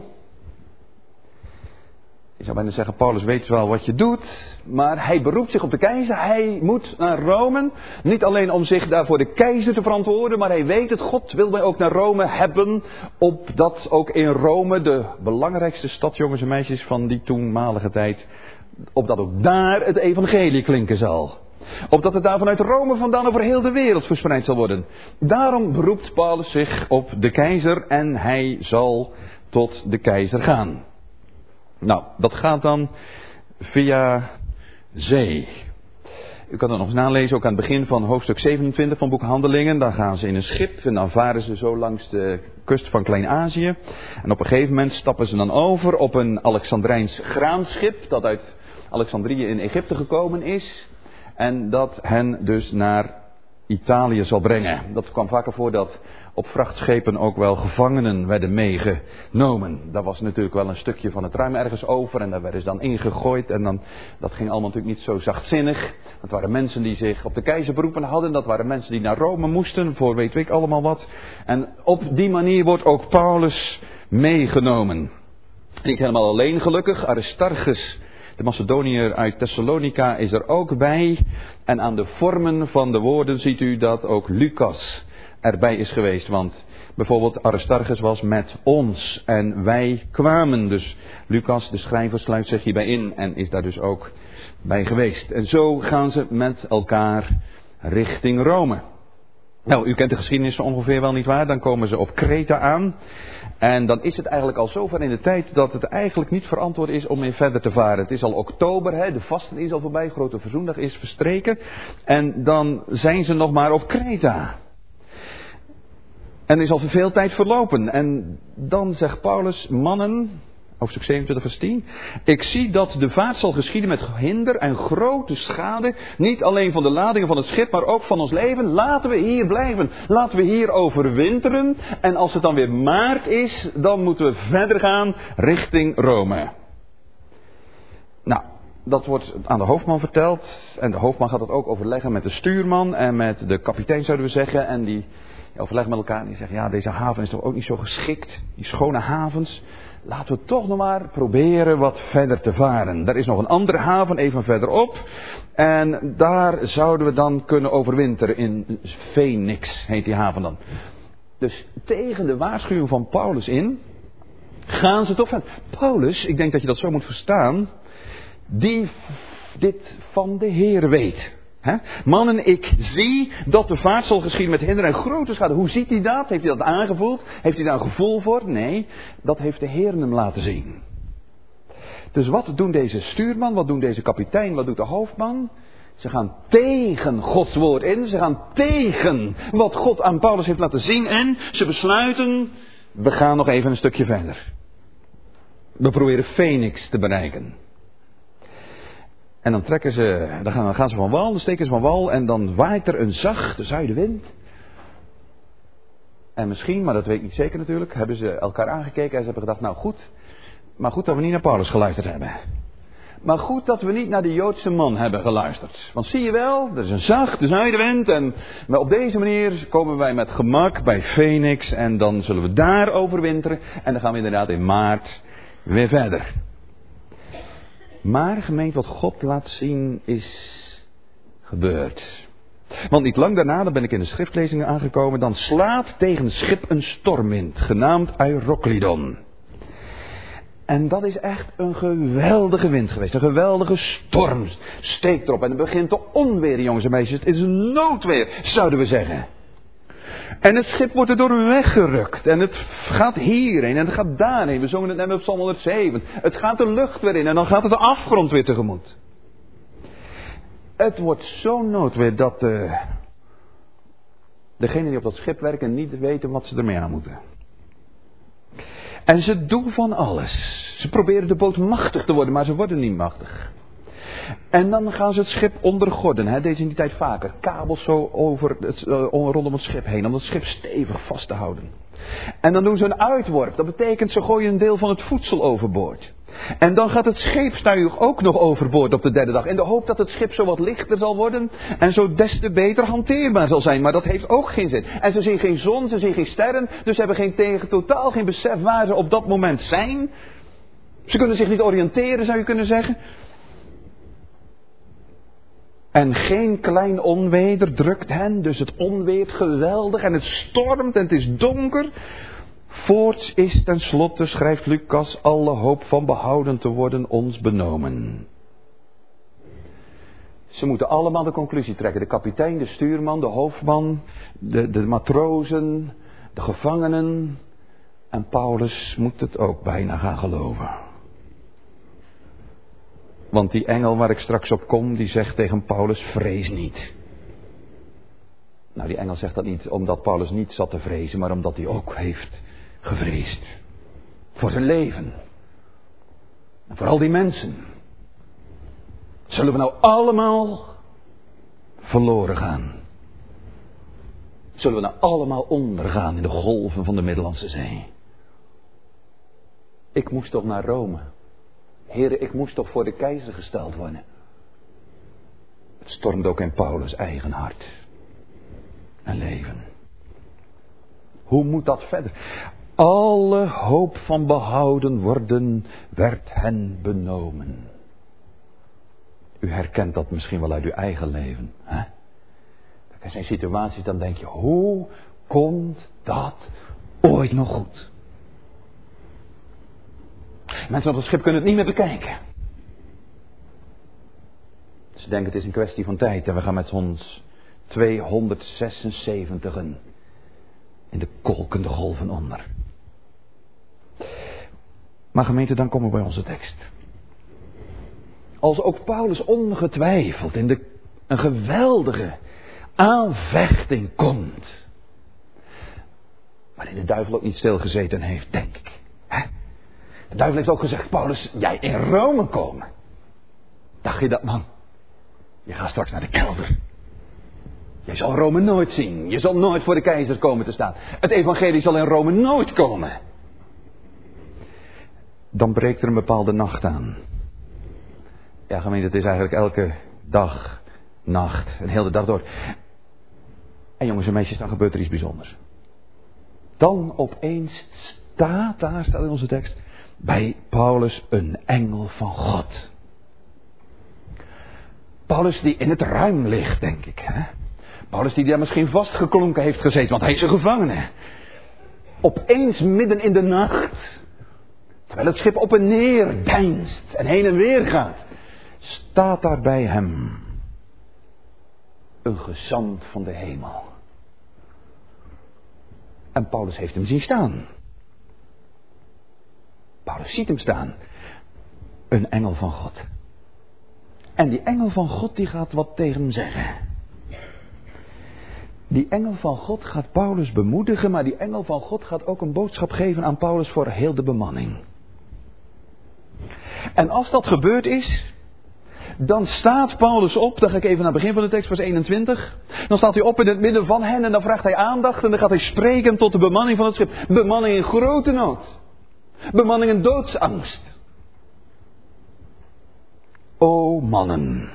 Ik zou bijna zeggen, Paulus weet wel wat je doet, maar hij beroept zich op de keizer. Hij moet naar Rome, niet alleen om zich daar voor de keizer te verantwoorden, maar hij weet het, God wil mij ook naar Rome hebben, opdat ook in Rome, de belangrijkste stad, jongens en meisjes van die toenmalige tijd, opdat ook daar het evangelie klinken zal. Opdat het daar vanuit Rome vandaan over heel de wereld verspreid zal worden. Daarom beroept Paulus zich op de keizer en hij zal tot de keizer gaan. Nou, dat gaat dan via zee. U kan dat nog eens nalezen, ook aan het begin van hoofdstuk zevenentwintig van boek Handelingen. Dan gaan ze in een schip en dan varen ze zo langs de kust van Klein-Azië. En op een gegeven moment stappen ze dan over op een Alexandrijns graanschip dat uit Alexandrië in Egypte gekomen is. En dat hen dus naar Italië zal brengen. Dat kwam vaker voor dat op vrachtschepen ook wel gevangenen werden meegenomen. Daar was natuurlijk wel een stukje van het ruim ergens over en daar werden ze dan ingegooid. En dan, dat ging allemaal natuurlijk niet zo zachtzinnig. Dat waren mensen die zich op de keizer beroepen hadden. Dat waren mensen die naar Rome moesten, voor weet ik allemaal wat. En op die manier wordt ook Paulus meegenomen. Niet helemaal alleen gelukkig, Aristarchus, de Macedoniër uit Thessalonica, is er ook bij. En aan de vormen van de woorden ziet u dat ook Lucas erbij is geweest. Want bijvoorbeeld Aristarchus was met ons en wij kwamen. Dus Lucas, de schrijver, sluit zich hierbij in en is daar dus ook bij geweest. En zo gaan ze met elkaar richting Rome. Nou, u kent de geschiedenis zo ongeveer wel, niet waar? Dan komen ze op Kreta aan. En dan is het eigenlijk al zover in de tijd dat het eigenlijk niet verantwoord is om meer verder te varen. Het is al oktober, hè, de vasten is al voorbij, grote verzoendag is verstreken. En dan zijn ze nog maar op Kreta. En er is al veel tijd verlopen. En dan zegt Paulus, mannen, hoofdstuk zevenentwintig vers tien. Ik zie dat de vaart zal geschieden met hinder en grote schade. Niet alleen van de ladingen van het schip, maar ook van ons leven. Laten we hier blijven. Laten we hier overwinteren. En als het dan weer maart is, dan moeten we verder gaan richting Rome. Nou, dat wordt aan de hoofdman verteld. En de hoofdman gaat het ook overleggen met de stuurman en met de kapitein, zouden we zeggen. En die overleggen met elkaar en die zeggen, ja, deze haven is toch ook niet zo geschikt. Die schone havens. Laten we toch nog maar proberen wat verder te varen. Er is nog een andere haven even verderop. En daar zouden we dan kunnen overwinteren. In Phoenix heet die haven dan. Dus tegen de waarschuwing van Paulus in gaan ze toch van. Paulus, ik denk dat je dat zo moet verstaan. Die dit van de Heer weet. He? Mannen, ik zie dat de vaart zal geschieden met hinder en grote schade. Hoe ziet hij dat? Heeft hij dat aangevoeld? Heeft hij daar een gevoel voor? Nee, dat heeft de Heer hem laten zien. Dus wat doen deze stuurman, wat doen deze kapitein, wat doet de hoofdman? Ze gaan tegen Gods woord in. Ze gaan tegen wat God aan Paulus heeft laten zien. En ze besluiten, we gaan nog even een stukje verder. We proberen Phoenix te bereiken. En dan trekken ze, dan gaan, dan gaan ze van wal, dan steken ze van wal en dan waait er een zachte zuidenwind. En misschien, maar dat weet ik niet zeker natuurlijk, hebben ze elkaar aangekeken en ze hebben gedacht, nou goed, maar goed dat we niet naar Paulus geluisterd hebben. Maar goed dat we niet naar de Joodse man hebben geluisterd. Want zie je wel, er is een zachte zuidenwind en op deze manier komen wij met gemak bij Phoenix en dan zullen we daar overwinteren en dan gaan we inderdaad in maart weer verder. Maar gemeente, wat God laat zien is gebeurd. Want niet lang daarna, dan ben ik in de schriftlezingen aangekomen, dan slaat tegen het schip een stormwind, genaamd Euroclydon. En dat is echt een geweldige wind geweest, een geweldige storm steekt erop. En het begint te onweer, jongens en meisjes, het is een noodweer, zouden we zeggen. En het schip wordt er door hem weggerukt. En het gaat hierheen en het gaat daarheen. We zongen het net op Psalm honderdzeven. Het gaat de lucht weer in en dan gaat het de afgrond weer tegemoet. Het wordt zo noodweer dat de, degenen die op dat schip werken niet weten wat ze ermee aan moeten. En ze doen van alles. Ze proberen de boot machtig te worden, maar ze worden niet machtig. En dan gaan ze het schip ondergorden. Hè? Deze in die tijd vaker. Kabels zo over het, uh, rondom het schip heen. Om het schip stevig vast te houden. En dan doen ze een uitworp. Dat betekent ze gooien een deel van het voedsel overboord. En dan gaat het scheepstuig ook nog overboord op de derde dag. In de hoop dat het schip zo wat lichter zal worden. En zo des te beter hanteerbaar zal zijn. Maar dat heeft ook geen zin. En ze zien geen zon, ze zien geen sterren. Dus ze hebben geen tegen, totaal geen besef waar ze op dat moment zijn. Ze kunnen zich niet oriënteren, zou je kunnen zeggen. En geen klein onweder drukt hen. Dus het onweert geweldig en het stormt en het is donker. Voorts is tenslotte, schrijft Lucas, alle hoop van behouden te worden ons benomen. Ze moeten allemaal de conclusie trekken. De kapitein, de stuurman, de hoofdman, de, de matrozen, de gevangenen. En Paulus moet het ook bijna gaan geloven. Want die engel waar ik straks op kom, die zegt tegen Paulus, vrees niet. Nou, die engel zegt dat niet omdat Paulus niet zat te vrezen, maar omdat hij ook heeft gevreesd. Voor zijn leven. En voor al die mensen. Zullen we nou allemaal verloren gaan? Zullen we nou allemaal ondergaan in de golven van de Middellandse Zee? Ik moest toch naar Rome. Heren, ik moest toch voor de keizer gesteld worden. Het stormt ook in Paulus' eigen hart. En leven. Hoe moet dat verder? Alle hoop van behouden worden, werd hen benomen. U herkent dat misschien wel uit uw eigen leven. Hè? Er zijn situaties, dan denk je, hoe komt dat ooit nog goed? Mensen op het schip kunnen het niet meer bekijken. Ze denken het is een kwestie van tijd en we gaan met ons tweehonderdzesenzeventig in de kolkende golven onder. Maar gemeente, dan komen we bij onze tekst. Als ook Paulus ongetwijfeld in de, een geweldige aanvechting komt. Waarin de duivel ook niet stilgezeten heeft, denk ik. Hè? De duivel heeft ook gezegd, Paulus, jij in Rome komen. Dacht je dat, man? Je gaat straks naar de kelder. Je zal Rome nooit zien. Je zal nooit voor de keizer komen te staan. Het evangelie zal in Rome nooit komen. Dan breekt er een bepaalde nacht aan. Ja, gemeente, het is eigenlijk elke dag, nacht, een hele dag door. En jongens en meisjes, dan gebeurt er iets bijzonders. Dan opeens staat, daar staat in onze tekst, bij Paulus een engel van God. Paulus die in het ruim ligt, denk ik. Hè? Paulus die daar misschien vastgeklonken heeft gezeten, want hij is een gevangene. Opeens midden in de nacht, terwijl het schip op en neer deinst en heen en weer gaat, staat daar bij hem een gezant van de hemel. En Paulus heeft hem zien staan. Paulus ziet hem staan. Een engel van God. En die engel van God die gaat wat tegen hem zeggen. Die engel van God gaat Paulus bemoedigen, maar die engel van God gaat ook een boodschap geven aan Paulus voor heel de bemanning. En als dat gebeurd is, dan staat Paulus op, dan ga ik even naar het begin van de tekst, vers eenentwintig. Dan staat hij op in het midden van hen en dan vraagt hij aandacht en dan gaat hij spreken tot de bemanning van het schip. Bemanning in grote nood. Bemanning in doodsangst. O mannen.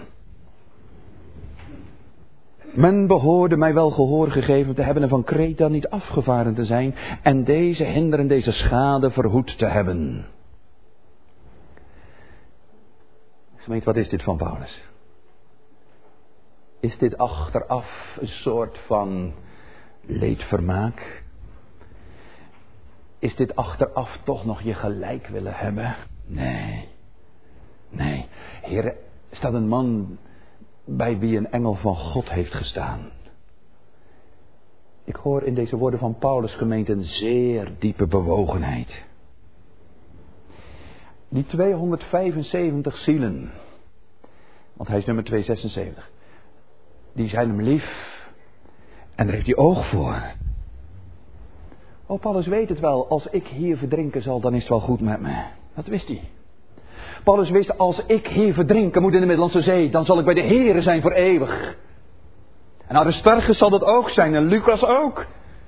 Men behoorde mij wel gehoor gegeven te hebben en van Kreta niet afgevaren te zijn en deze hinder en deze schade verhoed te hebben. Gemeente, wat is dit van Paulus? Is dit achteraf een soort van leedvermaak? Is dit achteraf toch nog je gelijk willen hebben? Nee. Nee. Heere, staat een man bij wie een engel van God heeft gestaan. Ik hoor in deze woorden van Paulus, gemeente, een zeer diepe bewogenheid. Die tweehonderdvijfenzeventig zielen, want hij is nummer tweehonderdzesenzeventig, die zijn hem lief. En daar heeft hij oog voor. Oh, Paulus weet het wel, als ik hier verdrinken zal, dan is het wel goed met me. Dat wist hij. Paulus wist, als ik hier verdrinken moet in de Middellandse Zee, dan zal ik bij de Here zijn voor eeuwig. En Aristarchus zal dat ook zijn en Lucas ook.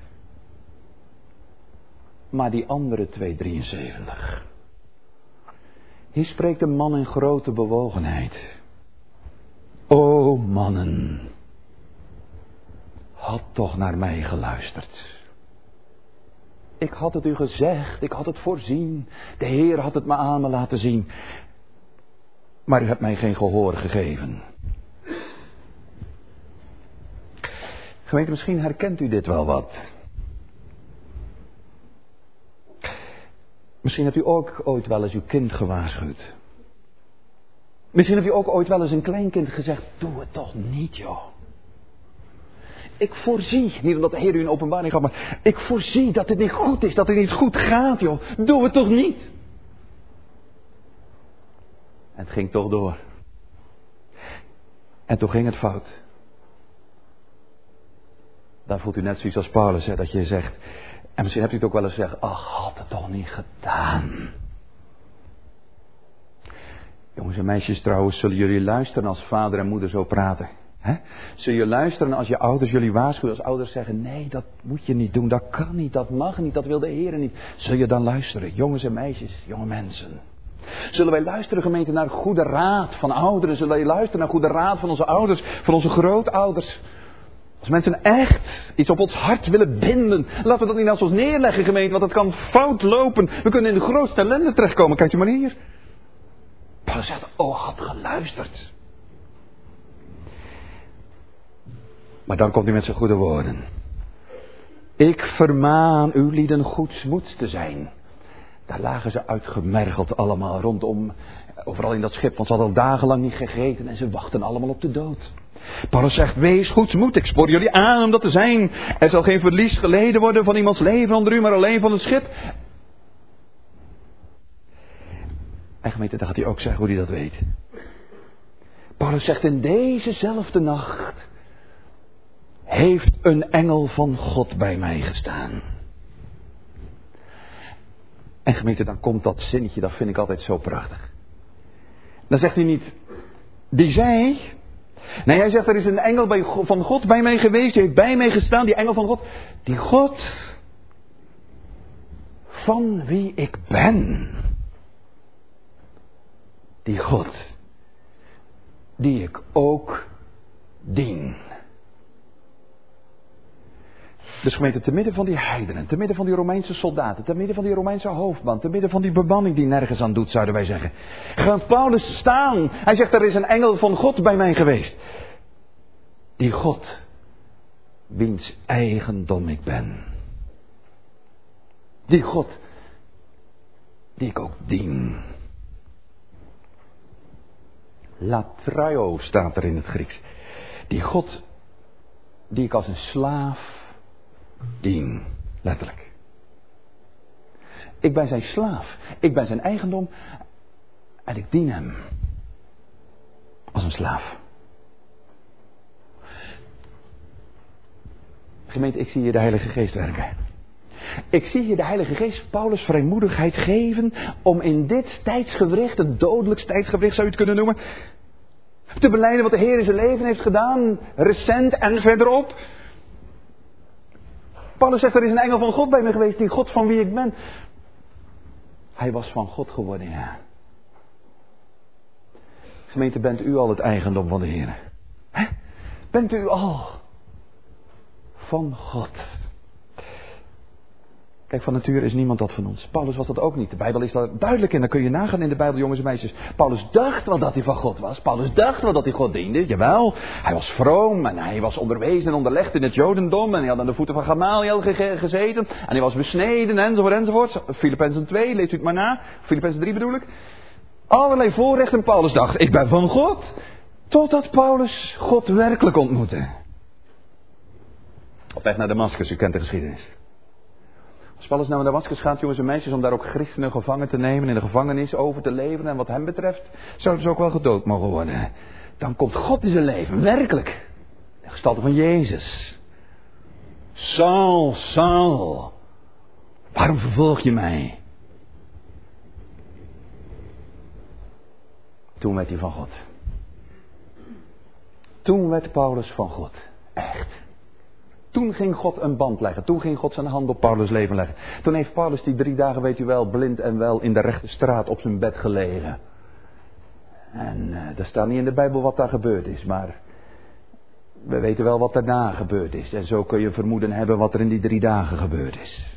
Maar die andere tweehonderddrieënzeventig. Hier spreekt een man in grote bewogenheid. O mannen, had toch naar mij geluisterd. Ik had het u gezegd, ik had het voorzien. De Heer had het me aan me laten zien. Maar u hebt mij geen gehoor gegeven. Gemeente, misschien herkent u dit wel wat. Misschien hebt u ook ooit wel eens uw kind gewaarschuwd. Misschien hebt u ook ooit wel eens een kleinkind gezegd, doe het toch niet, joh. Ik voorzie, niet omdat de Heer u een openbaring gaf, maar ik voorzie dat het niet goed is, dat het niet goed gaat, joh. Doe het toch niet. En het ging toch door. En toen ging het fout. Daar voelt u net zoiets als Paulus, hè, dat je zegt, en misschien hebt u het ook wel eens gezegd, ach, had het toch niet gedaan. Jongens en meisjes trouwens, zullen jullie luisteren als vader en moeder zo praten? He? Zul je luisteren als je ouders jullie waarschuwen, als ouders zeggen, nee, dat moet je niet doen, dat kan niet, dat mag niet, dat wil de Heer niet. Zul je dan luisteren, jongens en meisjes, jonge mensen? Zullen wij luisteren, gemeente, naar goede raad van ouderen? Zullen wij luisteren naar goede raad van onze ouders, van onze grootouders? Als mensen echt iets op ons hart willen binden, laten we dat niet naast ons neerleggen, gemeente, want dat kan fout lopen. We kunnen in de grootste ellende terechtkomen, kijk je maar hier. Paulus zegt, oh, had geluisterd. Maar dan komt hij met zijn goede woorden. Ik vermaan uw lieden goedsmoeds te zijn. Daar lagen ze uitgemergeld allemaal rondom, overal in dat schip, want ze hadden al dagenlang niet gegeten en ze wachten allemaal op de dood. Paulus zegt, wees goedsmoed, ik spoor jullie aan om dat te zijn. Er zal geen verlies geleden worden van iemands leven onder u, maar alleen van het schip. En gemeente, daar gaat hij ook zeggen hoe hij dat weet. Paulus zegt, in dezezelfde nacht heeft een engel van God bij mij gestaan. En gemeente, dan komt dat zinnetje, dat vind ik altijd zo prachtig. Dan zegt hij niet, die zei. Nee, hij zegt, er is een engel bij, van God bij mij geweest, die heeft bij mij gestaan, die engel van God. Die God, van wie ik ben. Die God, die ik ook dien. Dus gemeente, te midden van die heidenen, te midden van die Romeinse soldaten, te midden van die Romeinse hoofdman, te midden van die bemanning die nergens aan doet, zouden wij zeggen. Gaat Paulus staan. Hij zegt, er is een engel van God bij mij geweest. Die God, wiens eigendom ik ben. Die God, die ik ook dien. Latraio staat er in het Grieks. Die God, die ik als een slaaf dien, letterlijk. Ik ben zijn slaaf. Ik ben zijn eigendom. En ik dien hem. Als een slaaf. Gemeente, ik zie hier de Heilige Geest werken. Ik zie hier de Heilige Geest Paulus vrijmoedigheid geven om in dit tijdsgewricht, het dodelijkste tijdsgewricht zou je het kunnen noemen, te belijden wat de Heer in zijn leven heeft gedaan, recent en verderop. Paulus zegt, er is een engel van God bij me geweest, die God van wie ik ben. Hij was van God geworden, ja. Gemeente, bent u al het eigendom van de Heer? Hè? Bent u al van God? Kijk, van nature is niemand dat van ons. Paulus was dat ook niet. De Bijbel is daar duidelijk in. Dan kun je nagaan in de Bijbel, jongens en meisjes. Paulus dacht wel dat hij van God was. Paulus dacht wel dat hij God diende. Jawel, hij was vroom en hij was onderwezen en onderlegd in het Jodendom. En hij had aan de voeten van Gamaliel ge- gezeten. En hij was besneden enzovoort enzovoort. Filippenzen twee, leest u het maar na. Filippenzen drie bedoel ik. Allerlei voorrechten. Paulus dacht, ik ben van God. Totdat Paulus God werkelijk ontmoette. Op weg naar Damascus, u kent de geschiedenis. Als Paulus naar Damascus gaat, jongens en meisjes, om daar ook christenen gevangen te nemen, in de gevangenis over te leveren. En wat hem betreft, zouden ze ook wel gedood mogen worden. Dan komt God in zijn leven, werkelijk. De gestalte van Jezus. Saul, Saul, waarom vervolg je mij? Toen werd hij van God. Toen werd Paulus van God. Echt. Toen ging God een band leggen. Toen ging God zijn hand op Paulus' leven leggen. Toen heeft Paulus die drie dagen, weet u wel, blind en wel in de rechte straat op zijn bed gelegen. En uh, er staat niet in de Bijbel wat daar gebeurd is, maar we weten wel wat daarna gebeurd is. En zo kun je vermoeden hebben wat er in die drie dagen gebeurd is.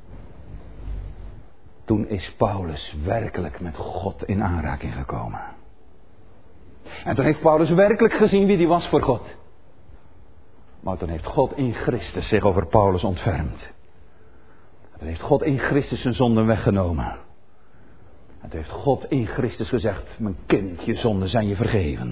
Toen is Paulus werkelijk met God in aanraking gekomen. En toen heeft Paulus werkelijk gezien wie die was voor God. Maar toen heeft God in Christus zich over Paulus ontfermd. En toen heeft God in Christus zijn zonden weggenomen. En toen heeft God in Christus gezegd: mijn kind, je zonden zijn je vergeven.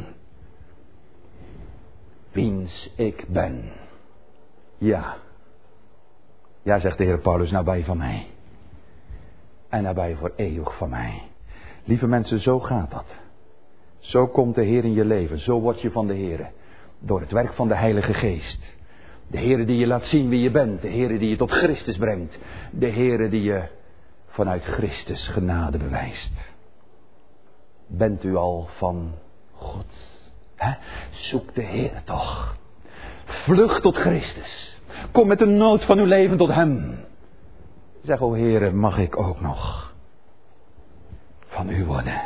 Wiens ik ben. Ja. Ja, zegt de Heer Paulus, nabij van mij. En nabij voor eeuwig van mij. Lieve mensen, zo gaat dat. Zo komt de Heer in je leven. Zo word je van de Heer. Door het werk van de Heilige Geest. De Heer die je laat zien wie je bent. De Heer die je tot Christus brengt. De Heer die je vanuit Christus genade bewijst. Bent u al van God? He? Zoek de Heer toch. Vlucht tot Christus. Kom met de nood van uw leven tot Hem. Zeg, o Heere, mag ik ook nog van u worden.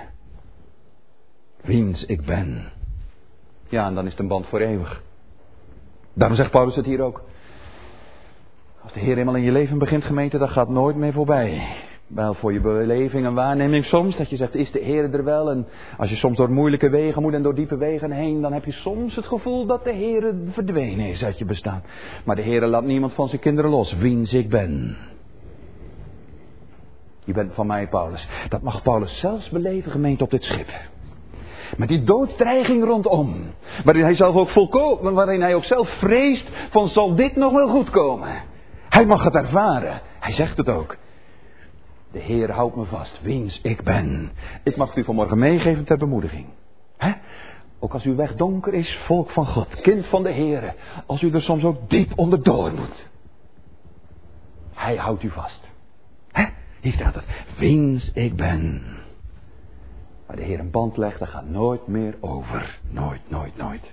Wiens ik ben. Ja, en dan is het een band voor eeuwig. Daarom zegt Paulus het hier ook. Als de Heer eenmaal in je leven begint, gemeente, dat gaat nooit meer voorbij. Wel voor je beleving en waarneming soms, dat je zegt, is de Heer er wel? En als je soms door moeilijke wegen moet en door diepe wegen heen, dan heb je soms het gevoel dat de Heer verdwenen is uit je bestaan. Maar de Heer laat niemand van zijn kinderen los, wiens ik ben. Je bent van mij, Paulus. Dat mag Paulus zelfs beleven, gemeente, op dit schip. Met die doodsdreiging rondom. Waarin hij zelf ook volkomen, waarin hij ook zelf vreest van, zal dit nog wel goed komen? Hij mag het ervaren. Hij zegt het ook. De Heer houdt me vast, wiens ik ben. Ik mag het u vanmorgen meegeven ter bemoediging. He? Ook als uw weg donker is, volk van God, kind van de Heer. Als u er soms ook diep onderdoor moet. Hij houdt u vast. He? Hier staat het. Wiens ik ben. Waar de Heer een band legt, dat gaat nooit meer over. Nooit, nooit, nooit.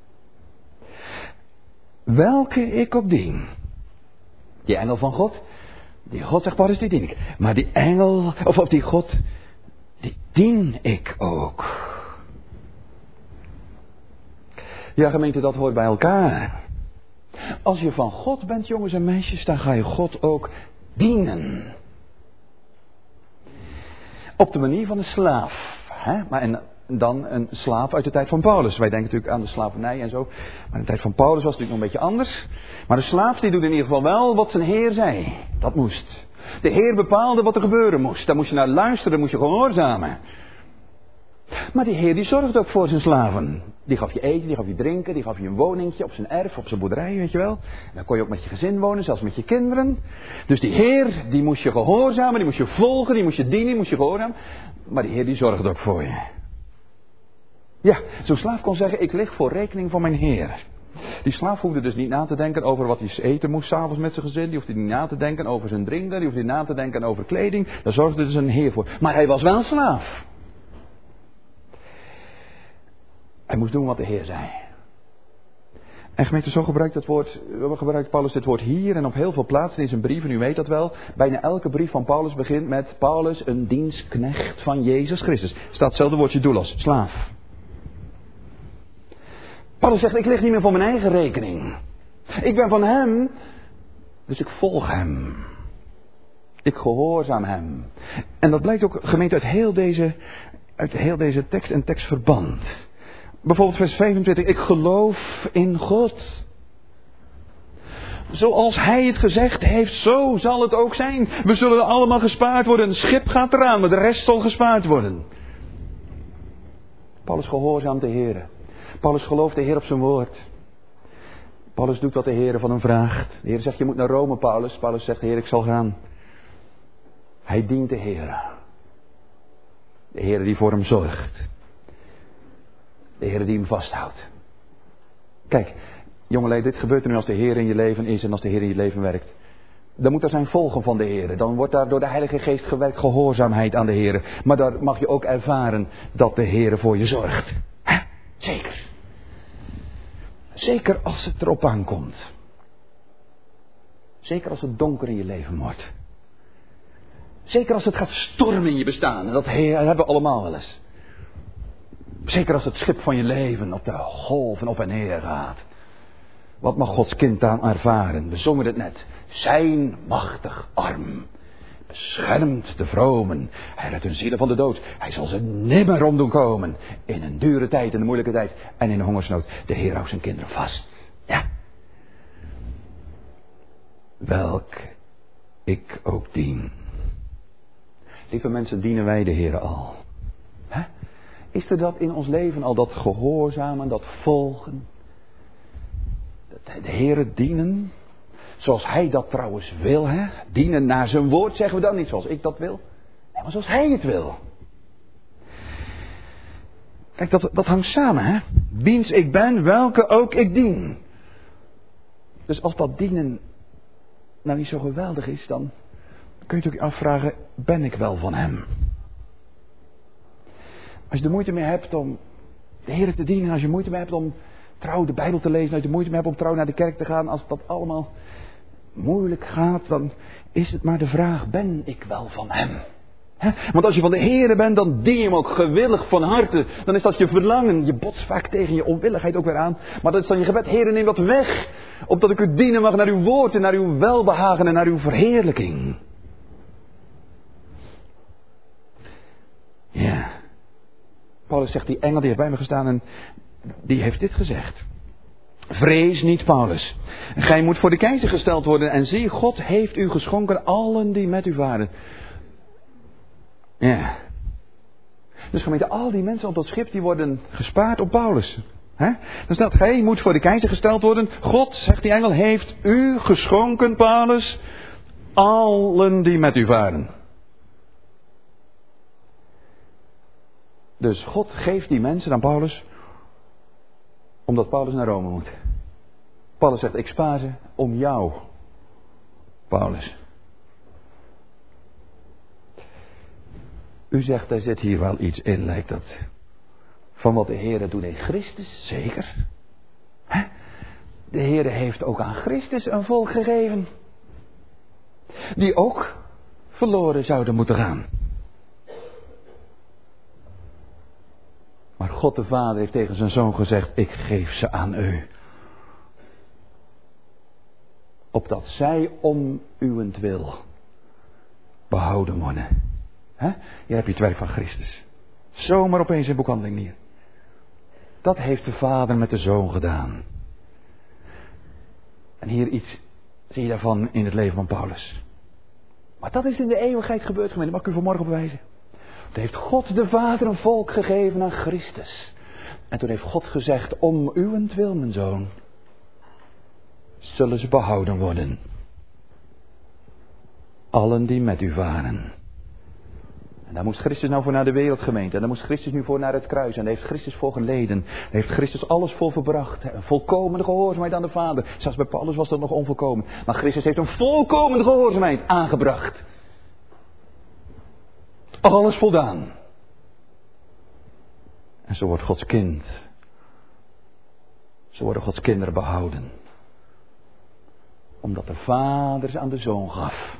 Welke ik ook dien. Die engel van God. Die God, zegt Paulus, die dien ik. Maar die engel, of, of die God, die dien ik ook. Ja, gemeente, dat hoort bij elkaar. Als je van God bent, jongens en meisjes, dan ga je God ook dienen. Op de manier van een slaaf. Hè? Maar en dan een slaaf uit de tijd van Paulus. Wij denken natuurlijk aan de slavernij en zo. Maar in de tijd van Paulus was het natuurlijk nog een beetje anders. Maar de slaaf die doet in ieder geval wel wat zijn heer zei. Dat moest. De Heer bepaalde wat er gebeuren moest. Daar moest je naar luisteren, daar moest je gehoorzamen. Maar die Heer die zorgde ook voor zijn slaven. Die gaf je eten, die gaf je drinken, die gaf je een woningje op zijn erf, op zijn boerderij, weet je wel. En dan kon je ook met je gezin wonen, zelfs met je kinderen. Dus die Heer, die moest je gehoorzamen, die moest je volgen, die moest je dienen, die moest je gehoorzamen. Maar die Heer die zorgde ook voor je. Ja, zo'n slaaf kon zeggen, ik lig voor rekening van mijn Heer. Die slaaf hoefde dus niet na te denken over wat hij eten moest 's avonds met zijn gezin. Die hoefde niet na te denken over zijn drinken, die hoefde niet na te denken over kleding. Daar zorgde dus een Heer voor. Maar hij was wel een slaaf. Hij moest doen wat de Heer zei. En gemeente, zo gebruikt het woord, gebruikt Paulus dit woord hier en op heel veel plaatsen in zijn brieven, u weet dat wel. Bijna elke brief van Paulus begint met Paulus, een dienstknecht van Jezus Christus. Er staat hetzelfde woordje doulos, slaaf. Paulus zegt, ik lig niet meer voor mijn eigen rekening. Ik ben van hem, dus ik volg hem. Ik gehoorzaam hem. En dat blijkt ook, gemeente, uit heel deze, uit heel deze tekst en tekstverband. Bijvoorbeeld vers vijfentwintig. Ik geloof in God. Zoals hij het gezegd heeft, zo zal het ook zijn. We zullen allemaal gespaard worden. Een schip gaat eraan, maar de rest zal gespaard worden. Paulus gehoorzaamt de Heer. Paulus gelooft de Heer op zijn woord. Paulus doet wat de Heer van hem vraagt. De Heer zegt, je moet naar Rome, Paulus. Paulus zegt, Heer, ik zal gaan. Hij dient de Heer. De Heer die voor hem zorgt. De Heer die hem vasthoudt. Kijk, jongelui, dit gebeurt er nu als de Heer in je leven is en als de Heer in je leven werkt. Dan moet er zijn volgen van de Heer. Dan wordt daar door de Heilige Geest gewerkt gehoorzaamheid aan de Heer. Maar daar mag je ook ervaren dat de Heer voor je zorgt. Hè? Zeker. Zeker als het erop aankomt. Zeker als het donker in je leven wordt. Zeker als het gaat stormen in je bestaan. En dat hebben we allemaal wel eens. Zeker als het schip van je leven op de golven op en neer gaat. Wat mag Gods kind aan ervaren? We zongen het net. Zijn machtig arm beschermt de vromen. Hij redt hun zielen van de dood. Hij zal ze nimmer om doen komen. In een dure tijd, in een moeilijke tijd en in een hongersnood. De Heer houdt zijn kinderen vast. Ja. Welk ik ook dien. Lieve mensen, dienen wij de Heer al? Hè? Is er dat in ons leven al, dat gehoorzamen, dat volgen? De Heer dienen, zoals Hij dat trouwens wil, hè? Dienen naar zijn woord, zeggen we dan niet zoals ik dat wil. Nee, maar zoals Hij het wil. Kijk, dat, dat hangt samen, hè? Wiens ik ben, welke ook ik dien. Dus als dat dienen nou niet zo geweldig is, dan kun je natuurlijk afvragen, ben ik wel van Hem? Als je er moeite mee hebt om de Heer te dienen, als je moeite mee hebt om trouw de Bijbel te lezen, als je moeite mee hebt om trouw naar de kerk te gaan, als dat allemaal moeilijk gaat, dan is het maar de vraag, ben ik wel van Hem? He? Want als je van de Heer bent, dan dien je Hem ook gewillig van harte. Dan is dat je verlangen, je botst vaak tegen je onwilligheid ook weer aan. Maar dat is dan je gebed, Heer, neem dat weg, opdat ik u dienen mag naar uw woord en naar uw welbehagen en naar uw verheerlijking. Ja. Paulus zegt, die engel die heeft bij me gestaan en die heeft dit gezegd. Vrees niet, Paulus. Gij moet voor de keizer gesteld worden. En zie, God heeft u geschonken allen die met u waren. Ja. Dus gemeente, al die mensen op dat schip die worden gespaard op Paulus. He? Dan staat, gij moet voor de keizer gesteld worden. God, zegt die engel, heeft u geschonken, Paulus, allen die met u waren. Dus God geeft die mensen aan Paulus, omdat Paulus naar Rome moet. Paulus zegt, ik spaar ze om jou, Paulus. U zegt, er zit hier wel iets in, lijkt dat. Van wat de Heere doet in Christus, zeker. Hè? De Heere heeft ook aan Christus een volk gegeven. Die ook verloren zouden moeten gaan. Maar God de Vader heeft tegen zijn Zoon gezegd, ik geef ze aan u. Opdat zij om uwentwil behouden worden. He? Hier heb je het werk van Christus. Zomaar opeens in boekhandeling neer. Dat heeft de Vader met de Zoon gedaan. En hier iets zie je daarvan in het leven van Paulus. Maar dat is in de eeuwigheid gebeurd, gemeente. Dat mag ik u vanmorgen bewijzen. Toen heeft God de Vader een volk gegeven aan Christus. En toen heeft God gezegd, om uwentwil, mijn zoon, zullen ze behouden worden. Allen die met u waren. En daar moest Christus nou voor naar de wereldgemeente. En daar moest Christus nu voor naar het kruis. En daar heeft Christus voor geleden. Daar heeft Christus alles voor verbracht. Een volkomen gehoorzaamheid aan de Vader. Zelfs bij Paulus was dat nog onvolkomen. Maar Christus heeft een volkomen gehoorzaamheid aangebracht. Alles voldaan. En zo wordt Gods kind. Zo worden Gods kinderen behouden. Omdat de Vader ze aan de Zoon gaf.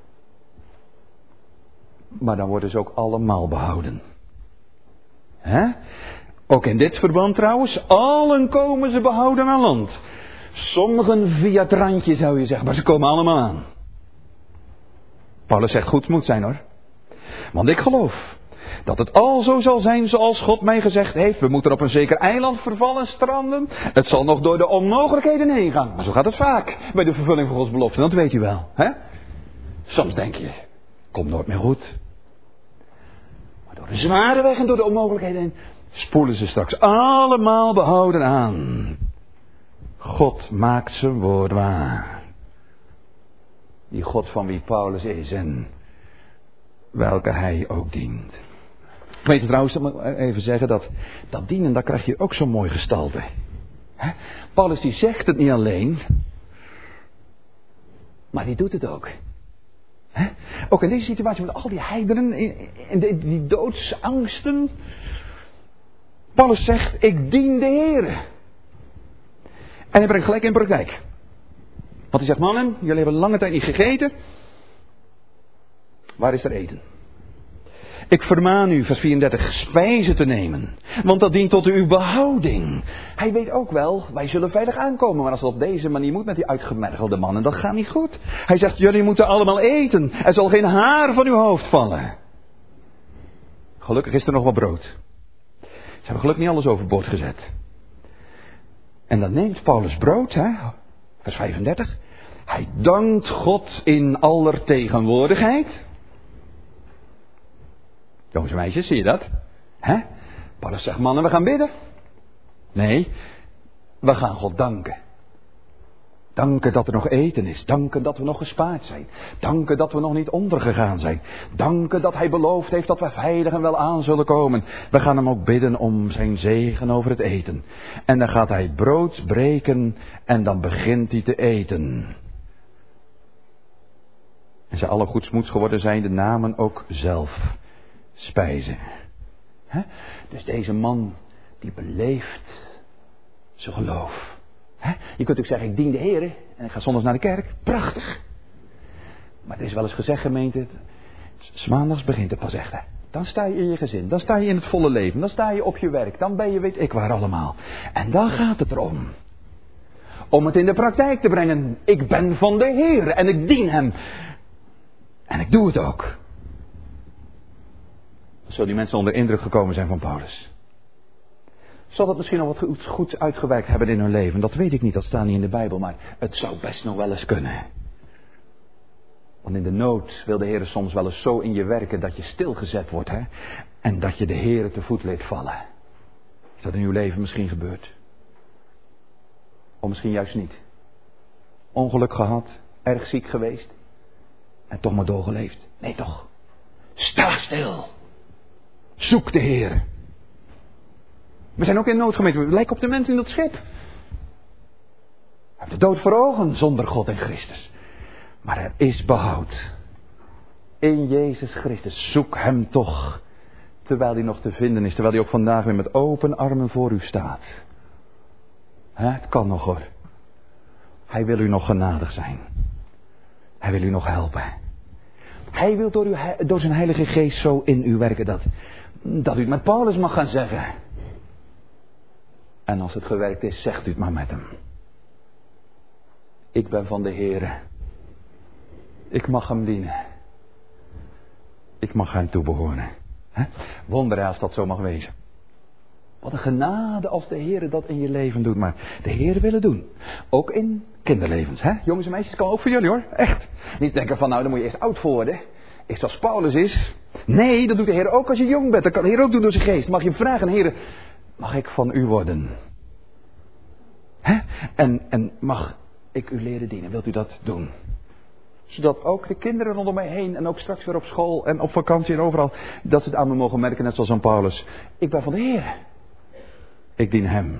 Maar dan worden ze ook allemaal behouden. Hè? Ook in dit verband trouwens. Allen komen ze behouden aan land. Sommigen via het randje zou je zeggen. Maar ze komen allemaal aan. Paulus zegt goed moet zijn hoor. Want ik geloof dat het al zo zal zijn zoals God mij gezegd heeft. We moeten op een zeker eiland vervallen stranden. Het zal nog door de onmogelijkheden heen gaan. Maar zo gaat het vaak bij de vervulling van Gods belofte. Dat weet u wel. Hè? Soms denk je, komt nooit meer goed. Maar door de zware weg en door de onmogelijkheden heen spoelen ze straks allemaal behouden aan. God maakt zijn woord waar. Die God van wie Paulus is en welke hij ook dient. Ik weet het trouwens, dat moet ik even zeggen, dat, dat dienen, daar krijg je ook zo'n mooi gestalte. He? Paulus die zegt het niet alleen, maar die doet het ook. He? Ook in deze situatie met al die heidenen, in die, die doodsangsten. Paulus zegt, ik dien de Heere. En hij brengt gelijk in praktijk. Want hij zegt, mannen, jullie hebben lange tijd niet gegeten. Waar is er eten? Ik vermaan u, vers vierendertig, spijzen te nemen. Want dat dient tot uw behouding. Hij weet ook wel, wij zullen veilig aankomen. Maar als het op deze manier moet met die uitgemergelde mannen, dat gaat niet goed. Hij zegt, jullie moeten allemaal eten. Er zal geen haar van uw hoofd vallen. Gelukkig is er nog wat brood. Ze hebben gelukkig niet alles overboord gezet. En dan neemt Paulus brood, hè? Vers vijfendertig. Hij dankt God in aller tegenwoordigheid. Jongens en meisjes, zie je dat? Hè? Paulus zegt, mannen, we gaan bidden. Nee, we gaan God danken. Danken dat er nog eten is. Danken dat we nog gespaard zijn. Danken dat we nog niet ondergegaan zijn. Danken dat hij beloofd heeft dat we veilig en wel aan zullen komen. We gaan hem ook bidden om zijn zegen over het eten. En dan gaat hij brood breken en dan begint hij te eten. En ze alle goedsmoeds geworden zijn, de namen ook zelf spijzen. He? Dus deze man die beleeft zijn geloof. He? Je kunt ook zeggen, ik dien de Heere en ik ga zondags naar de kerk. Prachtig. Maar er is wel eens gezegd, gemeente, 's maandags begint het pas echt. Hè? Dan sta je in je gezin, dan sta je in het volle leven, dan sta je op je werk, dan ben je weet ik waar allemaal. En dan gaat het erom. Om het in de praktijk te brengen. Ik ben van de Heere en ik dien hem. En ik doe het ook. Zullen die mensen onder indruk gekomen zijn van Paulus? Zal dat misschien nog wat goed uitgewerkt hebben in hun leven? Dat weet ik niet, dat staat niet in de Bijbel, maar het zou best nog wel eens kunnen. Want in de nood wil de Heer soms wel eens zo in je werken dat je stilgezet wordt, hè? En dat je de Heer te voet leed vallen. Is dat in uw leven misschien gebeurd? Of misschien juist niet? Ongeluk gehad, erg ziek geweest en toch maar doorgeleefd? Nee toch? Sta stil. Zoek de Heer. We zijn ook in nood, gemeente. We lijken op de mensen in dat schip. We hebben de dood voor ogen zonder God en Christus. Maar er is behoud. In Jezus Christus. Zoek hem toch. Terwijl hij nog te vinden is. Terwijl hij ook vandaag weer met open armen voor u staat. He, het kan nog hoor. Hij wil u nog genadig zijn. Hij wil u nog helpen. Hij wil door, uw, door zijn Heilige Geest zo in u werken dat, dat u het met Paulus mag gaan zeggen. En als het gewerkt is, zegt u het maar met hem. Ik ben van de Heere. Ik mag hem dienen. Ik mag hem toebehoren. He? Wonder als dat zo mag wezen. Wat een genade als de Heere dat in je leven doet. Maar de Heere wil het doen. Ook in kinderlevens. Hè? Jongens en meisjes, kan ook voor jullie hoor. Echt. Niet denken van nou, dan moet je eerst oud worden. Is zoals Paulus is. Nee, dat doet de Heer ook als je jong bent. Dat kan de Heer ook doen door zijn geest. Mag je hem vragen, Heer, mag ik van u worden? Hè? En, en mag ik u leren dienen? Wilt u dat doen? Zodat ook de kinderen rondom mij heen en ook straks weer op school en op vakantie en overal, dat ze het aan me mogen merken, net zoals aan Paulus. Ik ben van de Heer. Ik dien hem.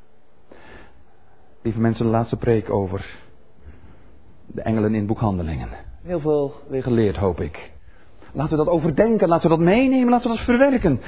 Lieve mensen, de laatste preek over de engelen in het boek Handelingen. Heel veel weer geleerd, hoop ik. Laten we dat overdenken, laten we dat meenemen, laten we dat verwerken.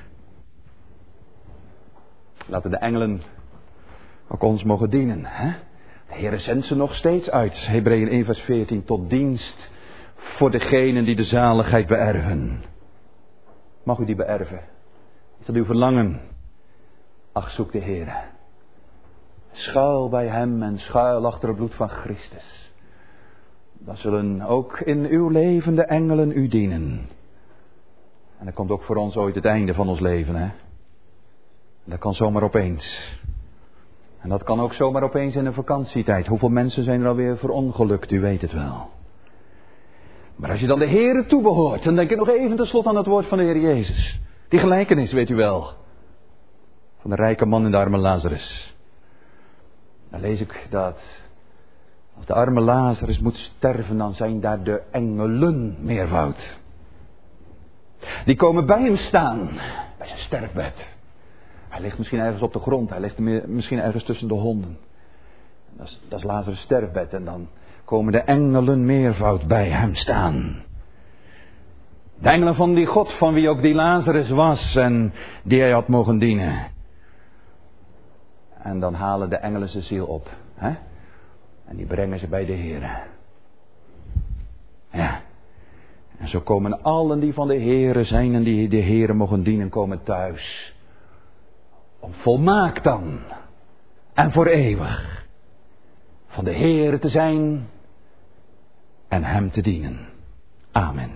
Laten de engelen ook ons mogen dienen. Hè? De Heer zendt ze nog steeds uit. Hebreeën één vers veertien. Tot dienst voor degenen die de zaligheid beërven. Mag u die beërven? Is dat uw verlangen? Ach, zoek de Heer. Schuil bij hem en schuil achter het bloed van Christus. Dan zullen ook in uw leven de engelen u dienen. En er komt ook voor ons ooit het einde van ons leven, hè? Dat kan zomaar opeens. En dat kan ook zomaar opeens in een vakantietijd. Hoeveel mensen zijn er alweer verongelukt, u weet het wel. Maar als je dan de Heere toebehoort, dan denk ik nog even ten slotte aan het woord van de Heer Jezus. Die gelijkenis, weet u wel. Van de rijke man en de arme Lazarus. Dan lees ik dat als de arme Lazarus moet sterven, dan zijn daar de engelen meervoud. Die komen bij hem staan, bij zijn sterfbed. Hij ligt misschien ergens op de grond, hij ligt misschien ergens tussen de honden. Dat is, dat is Lazarus' sterfbed en dan komen de engelen meervoud bij hem staan. De engelen van die God van wie ook die Lazarus was en die hij had mogen dienen. En dan halen de engelen zijn ziel op. Hè? En die brengen ze bij de Heer. Ja. En zo komen allen die van de Heere zijn en die de Heere mogen dienen, komen thuis. Om volmaakt dan. En voor eeuwig. Van de Heere te zijn. En hem te dienen. Amen.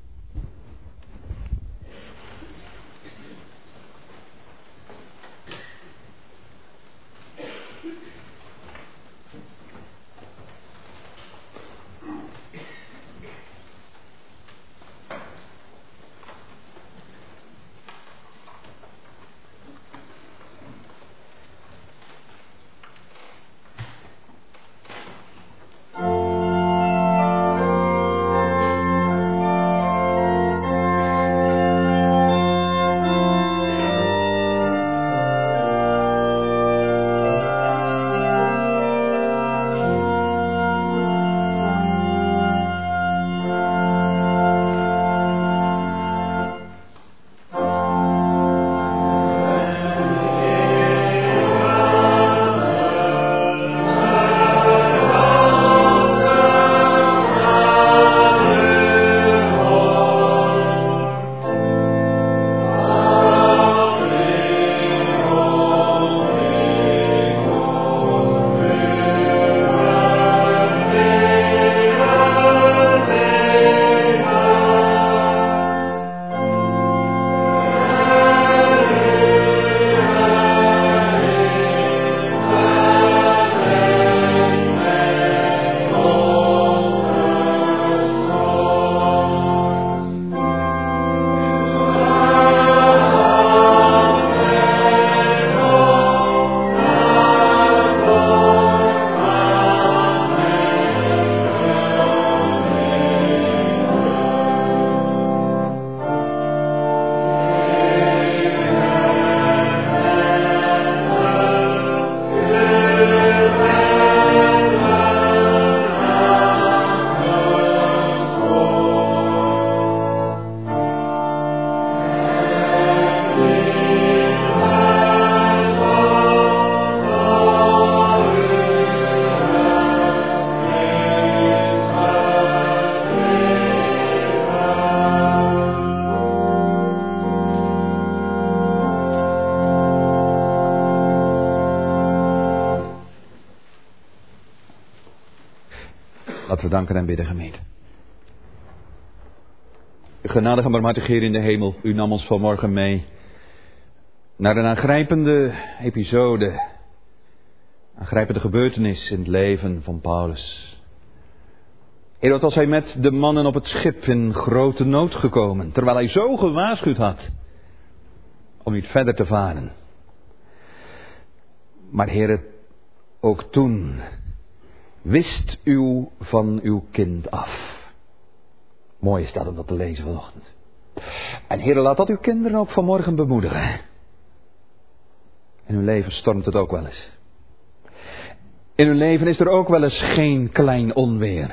Laten we danken en bidden, gemeente. Genadige en barmhartige Heer in de hemel, u nam ons vanmorgen mee naar een aangrijpende episode, aangrijpende gebeurtenis in het leven van Paulus. Heer, wat was hij met de mannen op het schip in grote nood gekomen, terwijl hij zo gewaarschuwd had om niet verder te varen. Maar Heer, ook toen wist u van uw kind af. Mooi is dat om dat te lezen vanochtend. En Heer, laat dat uw kinderen ook vanmorgen bemoedigen. In hun leven stormt het ook wel eens. In hun leven is er ook wel eens geen klein onweer.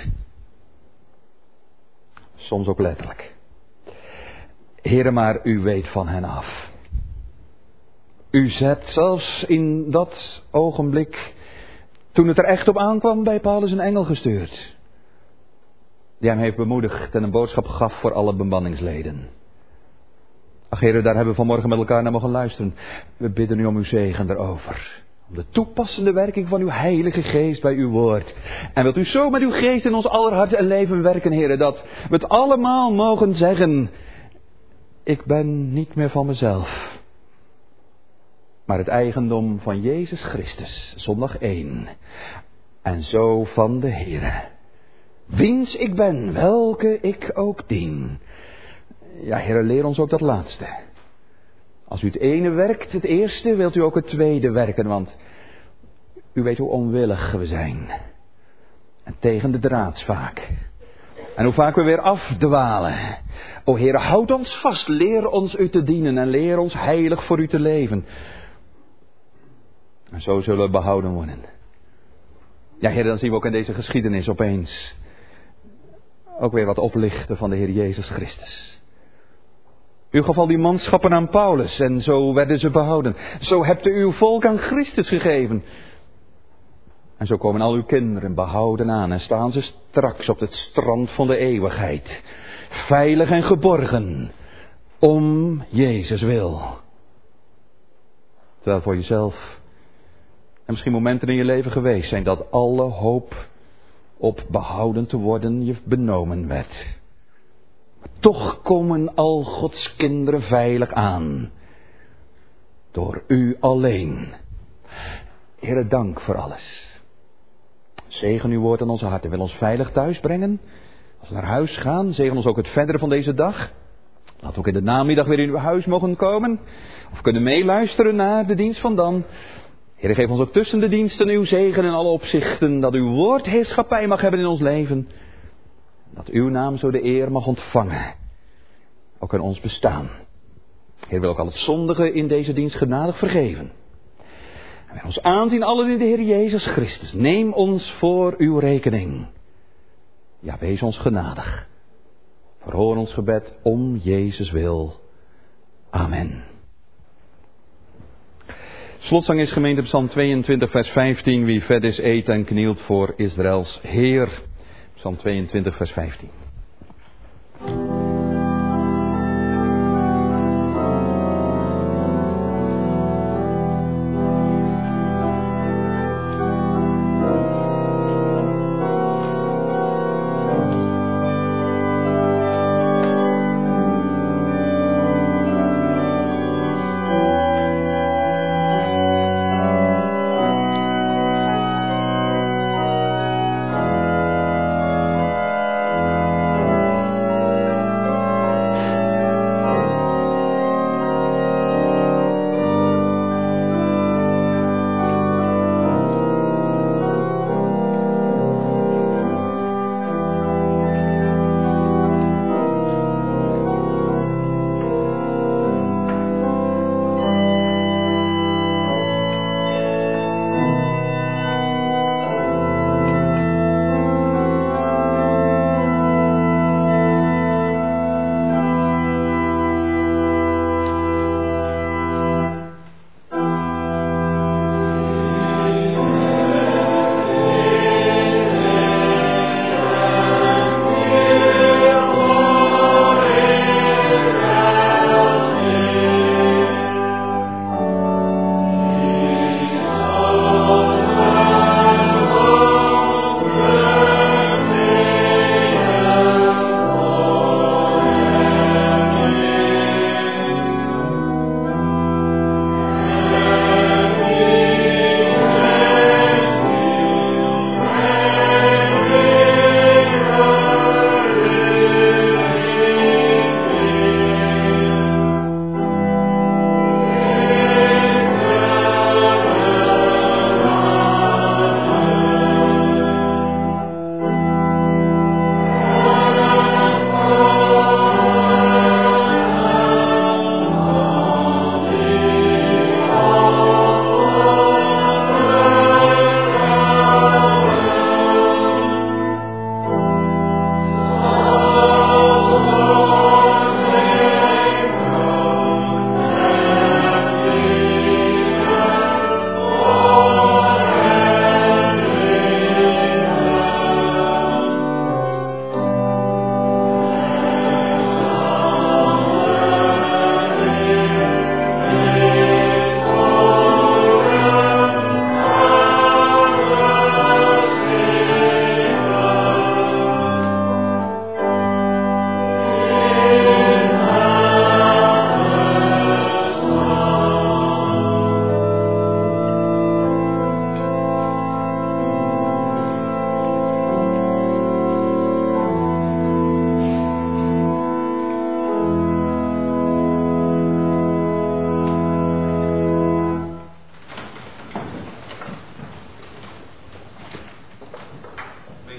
Soms ook letterlijk. Heere, maar u weet van hen af. U zet zelfs in dat ogenblik, toen het er echt op aankwam, bij Paulus een engel gestuurd. Die hem heeft bemoedigd en een boodschap gaf voor alle bemanningsleden. Ach Heere, daar hebben we vanmorgen met elkaar naar mogen luisteren. We bidden u om uw zegen erover. Om de toepassende werking van uw heilige geest bij uw woord. En wilt u zo met uw geest in ons aller hart en leven werken, Heere, dat we het allemaal mogen zeggen. Ik ben niet meer van mezelf, maar het eigendom van Jezus Christus, zondag één. En zo van de Heere, wiens ik ben, welke ik ook dien. Ja, Heere, leer ons ook dat laatste. Als u het ene werkt, het eerste, wilt u ook het tweede werken, want U weet hoe onwillig we zijn. En tegen de draad vaak. En hoe vaak we weer afdwalen. O Heere, houd ons vast. Leer ons u te dienen en leer ons heilig voor u te leven. En zo zullen we behouden worden. Ja, Heer, dan zien we ook in deze geschiedenis opeens ook weer wat oplichten van de Heer Jezus Christus. U gaf al die manschappen aan Paulus en zo werden ze behouden. Zo hebt u uw volk aan Christus gegeven. En zo komen al uw kinderen behouden aan en staan ze straks op het strand van de eeuwigheid. Veilig en geborgen. Om Jezus wil. Terwijl voor jezelf en misschien momenten in je leven geweest zijn dat alle hoop op behouden te worden je benomen werd. Maar toch komen al Gods kinderen veilig aan. Door u alleen. Heere, dank voor alles. Zegen uw woord aan onze harten. Wil ons veilig thuis brengen. Als we naar huis gaan, zegen ons ook het verdere van deze dag. Laat ook in de namiddag weer in uw huis mogen komen. Of kunnen meeluisteren naar de dienst van dan. Heer, geef ons ook tussen de diensten uw zegen in alle opzichten. Dat uw woord heerschappij mag hebben in ons leven. Dat uw naam zo de eer mag ontvangen. Ook in ons bestaan. Heer, wil ook al het zondige in deze dienst genadig vergeven. En wij ons aanzien allen in de Heer Jezus Christus. Neem ons voor uw rekening. Ja, wees ons genadig. Verhoor ons gebed om Jezus wil. Amen. Slotzang is gemeente Psalm tweeëntwintig vers vijftien. Wie vet is, eet en knielt voor Israëls Heer. Psalm tweeëntwintig vers vijftien.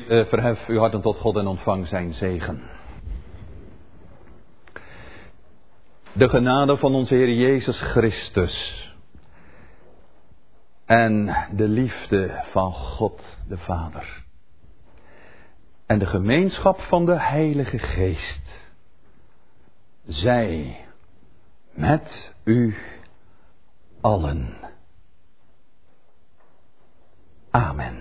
uh, verhef uw harten tot God en ontvang zijn zegen. De genade van onze Heer Jezus Christus en de liefde van God de Vader en de gemeenschap van de Heilige Geest zij met u allen. Amen.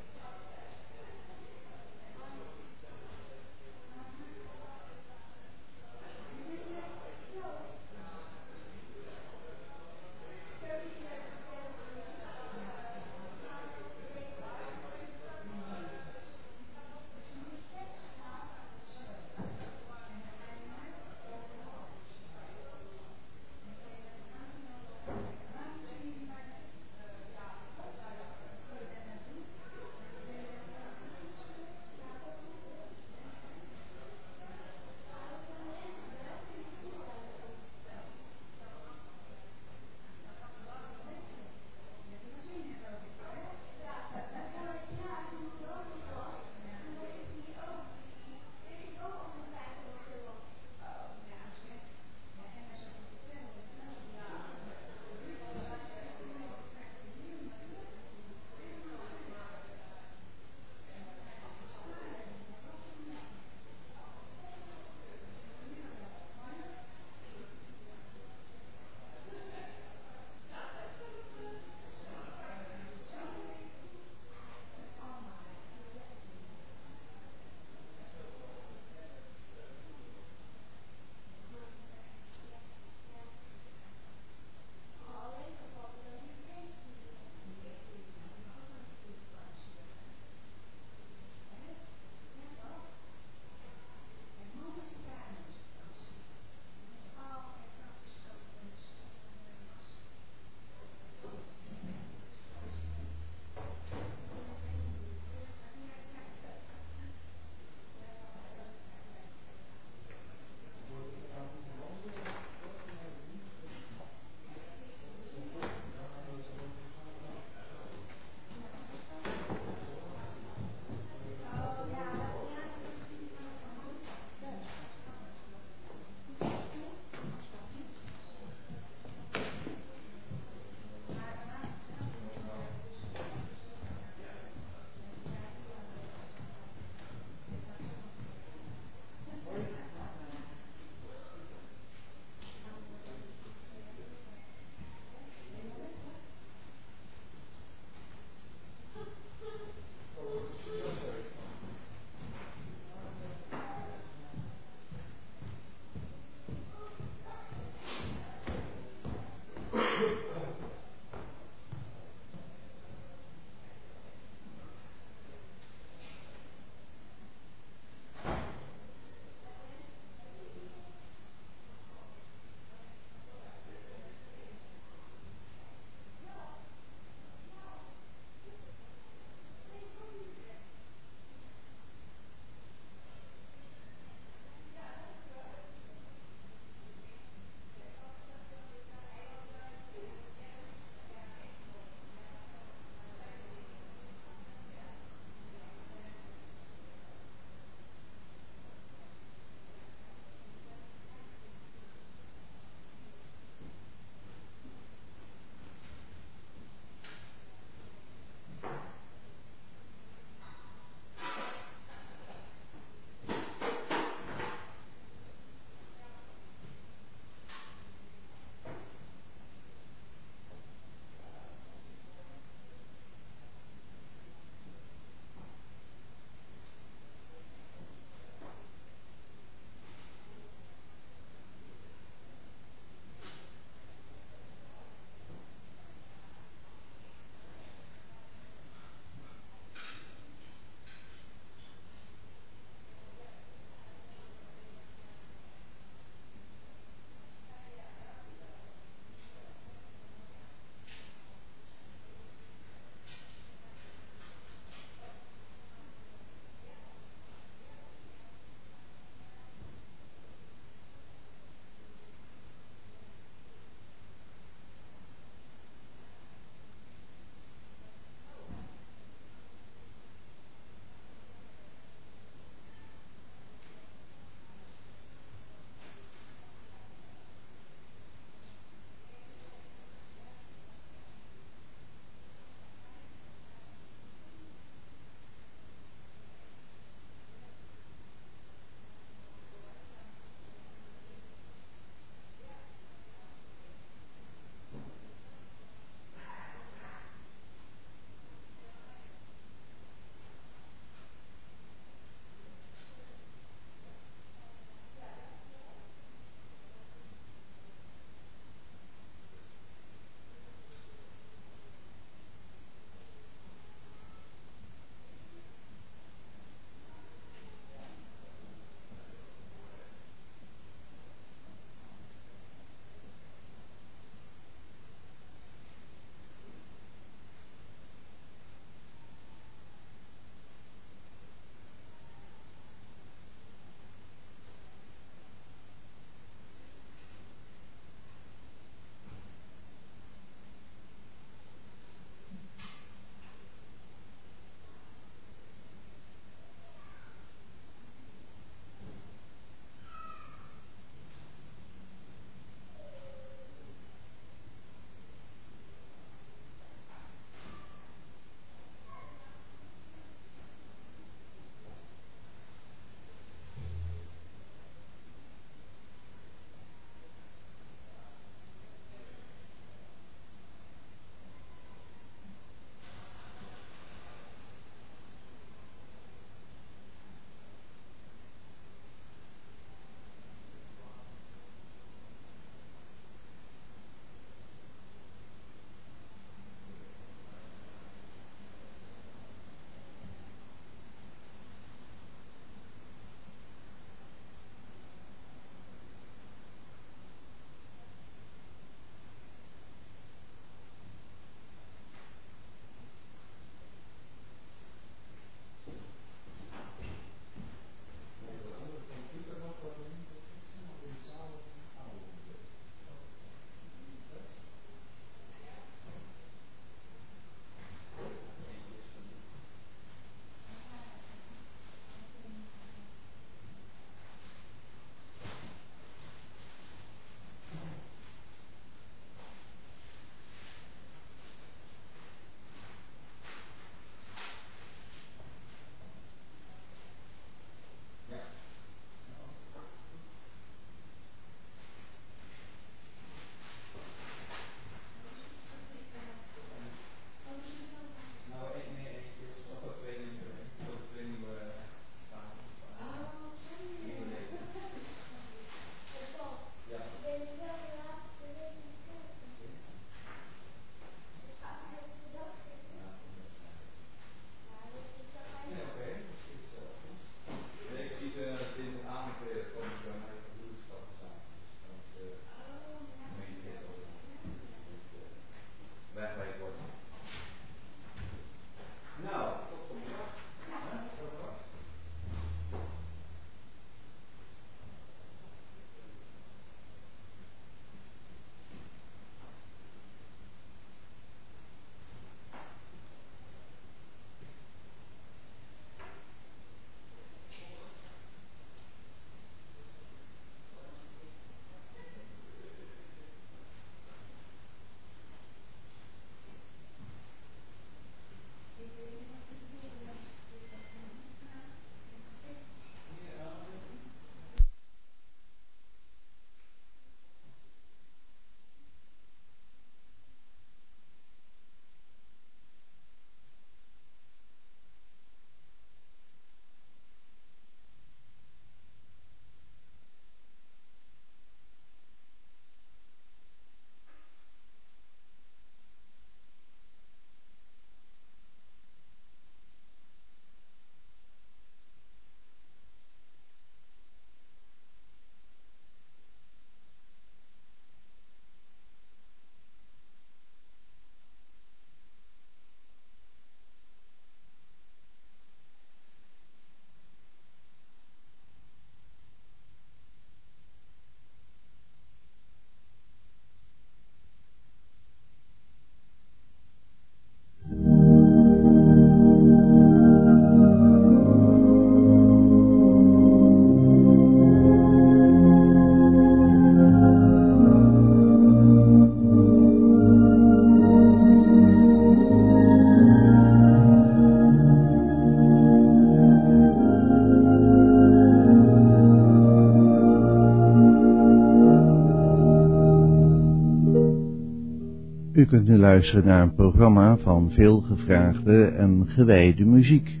U kunt nu luisteren naar een programma van veel gevraagde en gewijde muziek.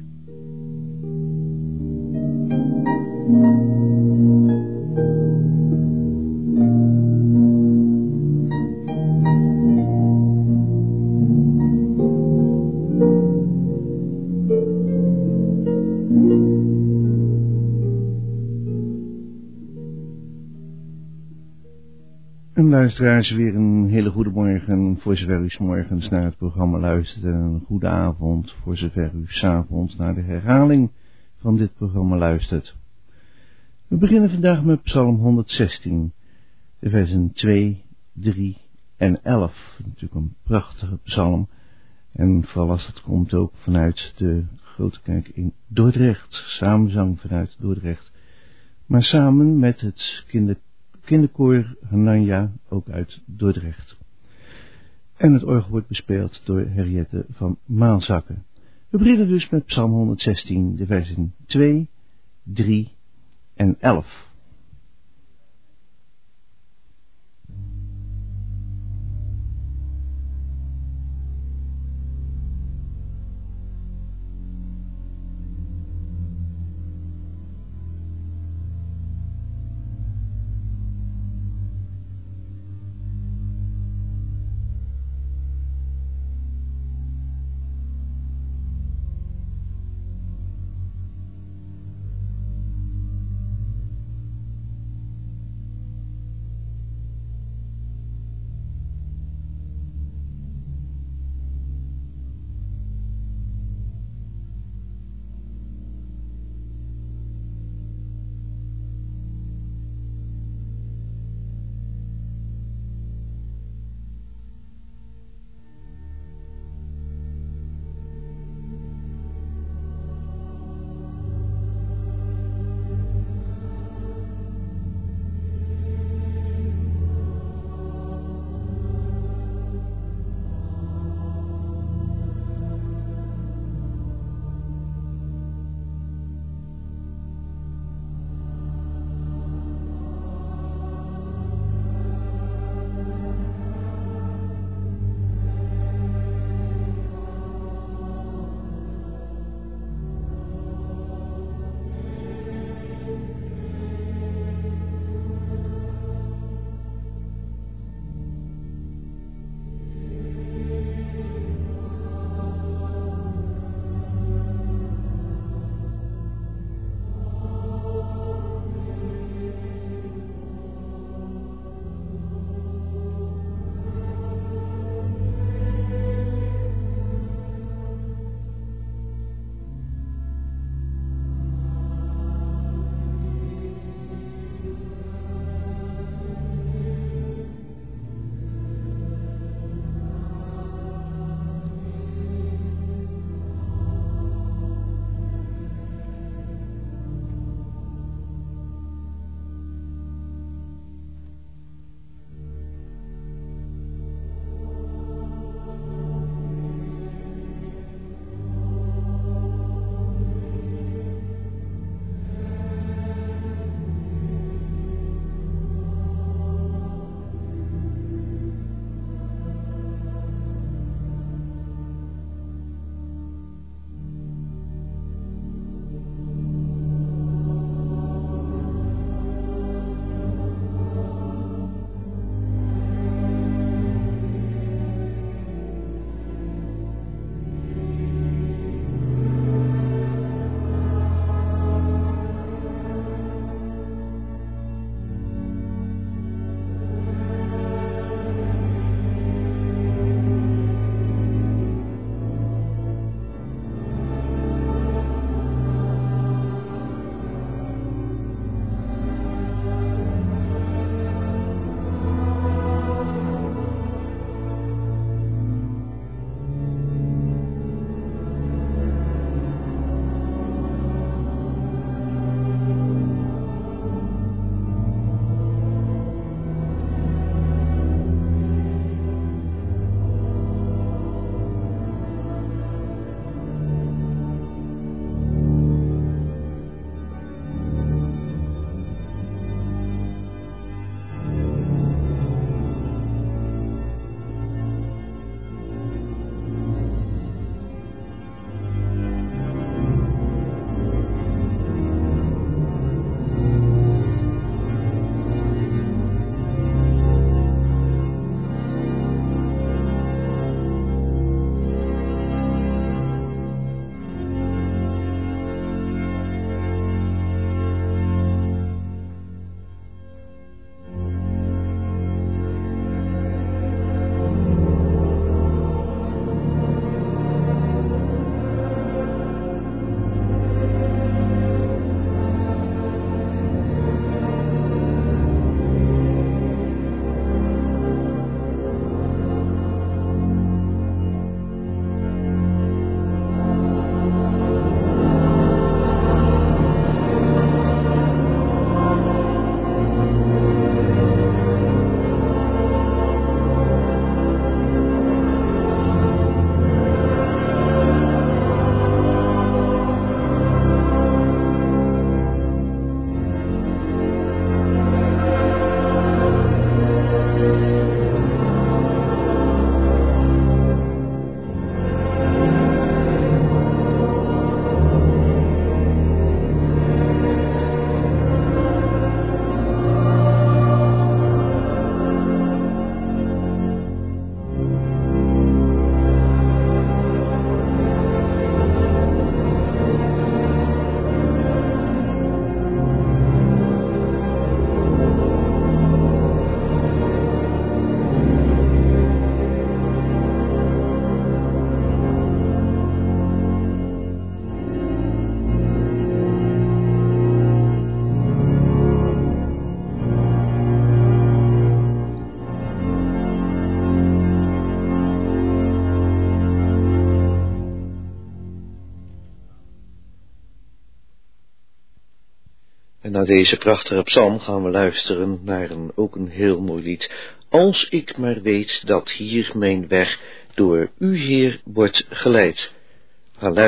En luisteraars, weer een hele goede morgen voor zover u 's morgens naar het programma luistert en een goede avond voor zover u 's avonds naar de herhaling van dit programma luistert. We beginnen vandaag met Psalm honderdzestien, de versen twee, drie en elf. Natuurlijk een prachtige psalm en vooral als het komt ook vanuit de Grote Kerk in Dordrecht, samenzang vanuit Dordrecht, maar samen met het kinder kinderkoor Hananja, ook uit Dordrecht. En het orgel wordt bespeeld door Henriette van Maalzakken. We beginnen dus met Psalm honderdzestien, de versen twee, drie en elf. Na deze prachtige psalm gaan we luisteren naar een, ook een heel mooi lied. Als ik maar weet dat hier mijn weg door u, Heer, wordt geleid. Gaan luisteren.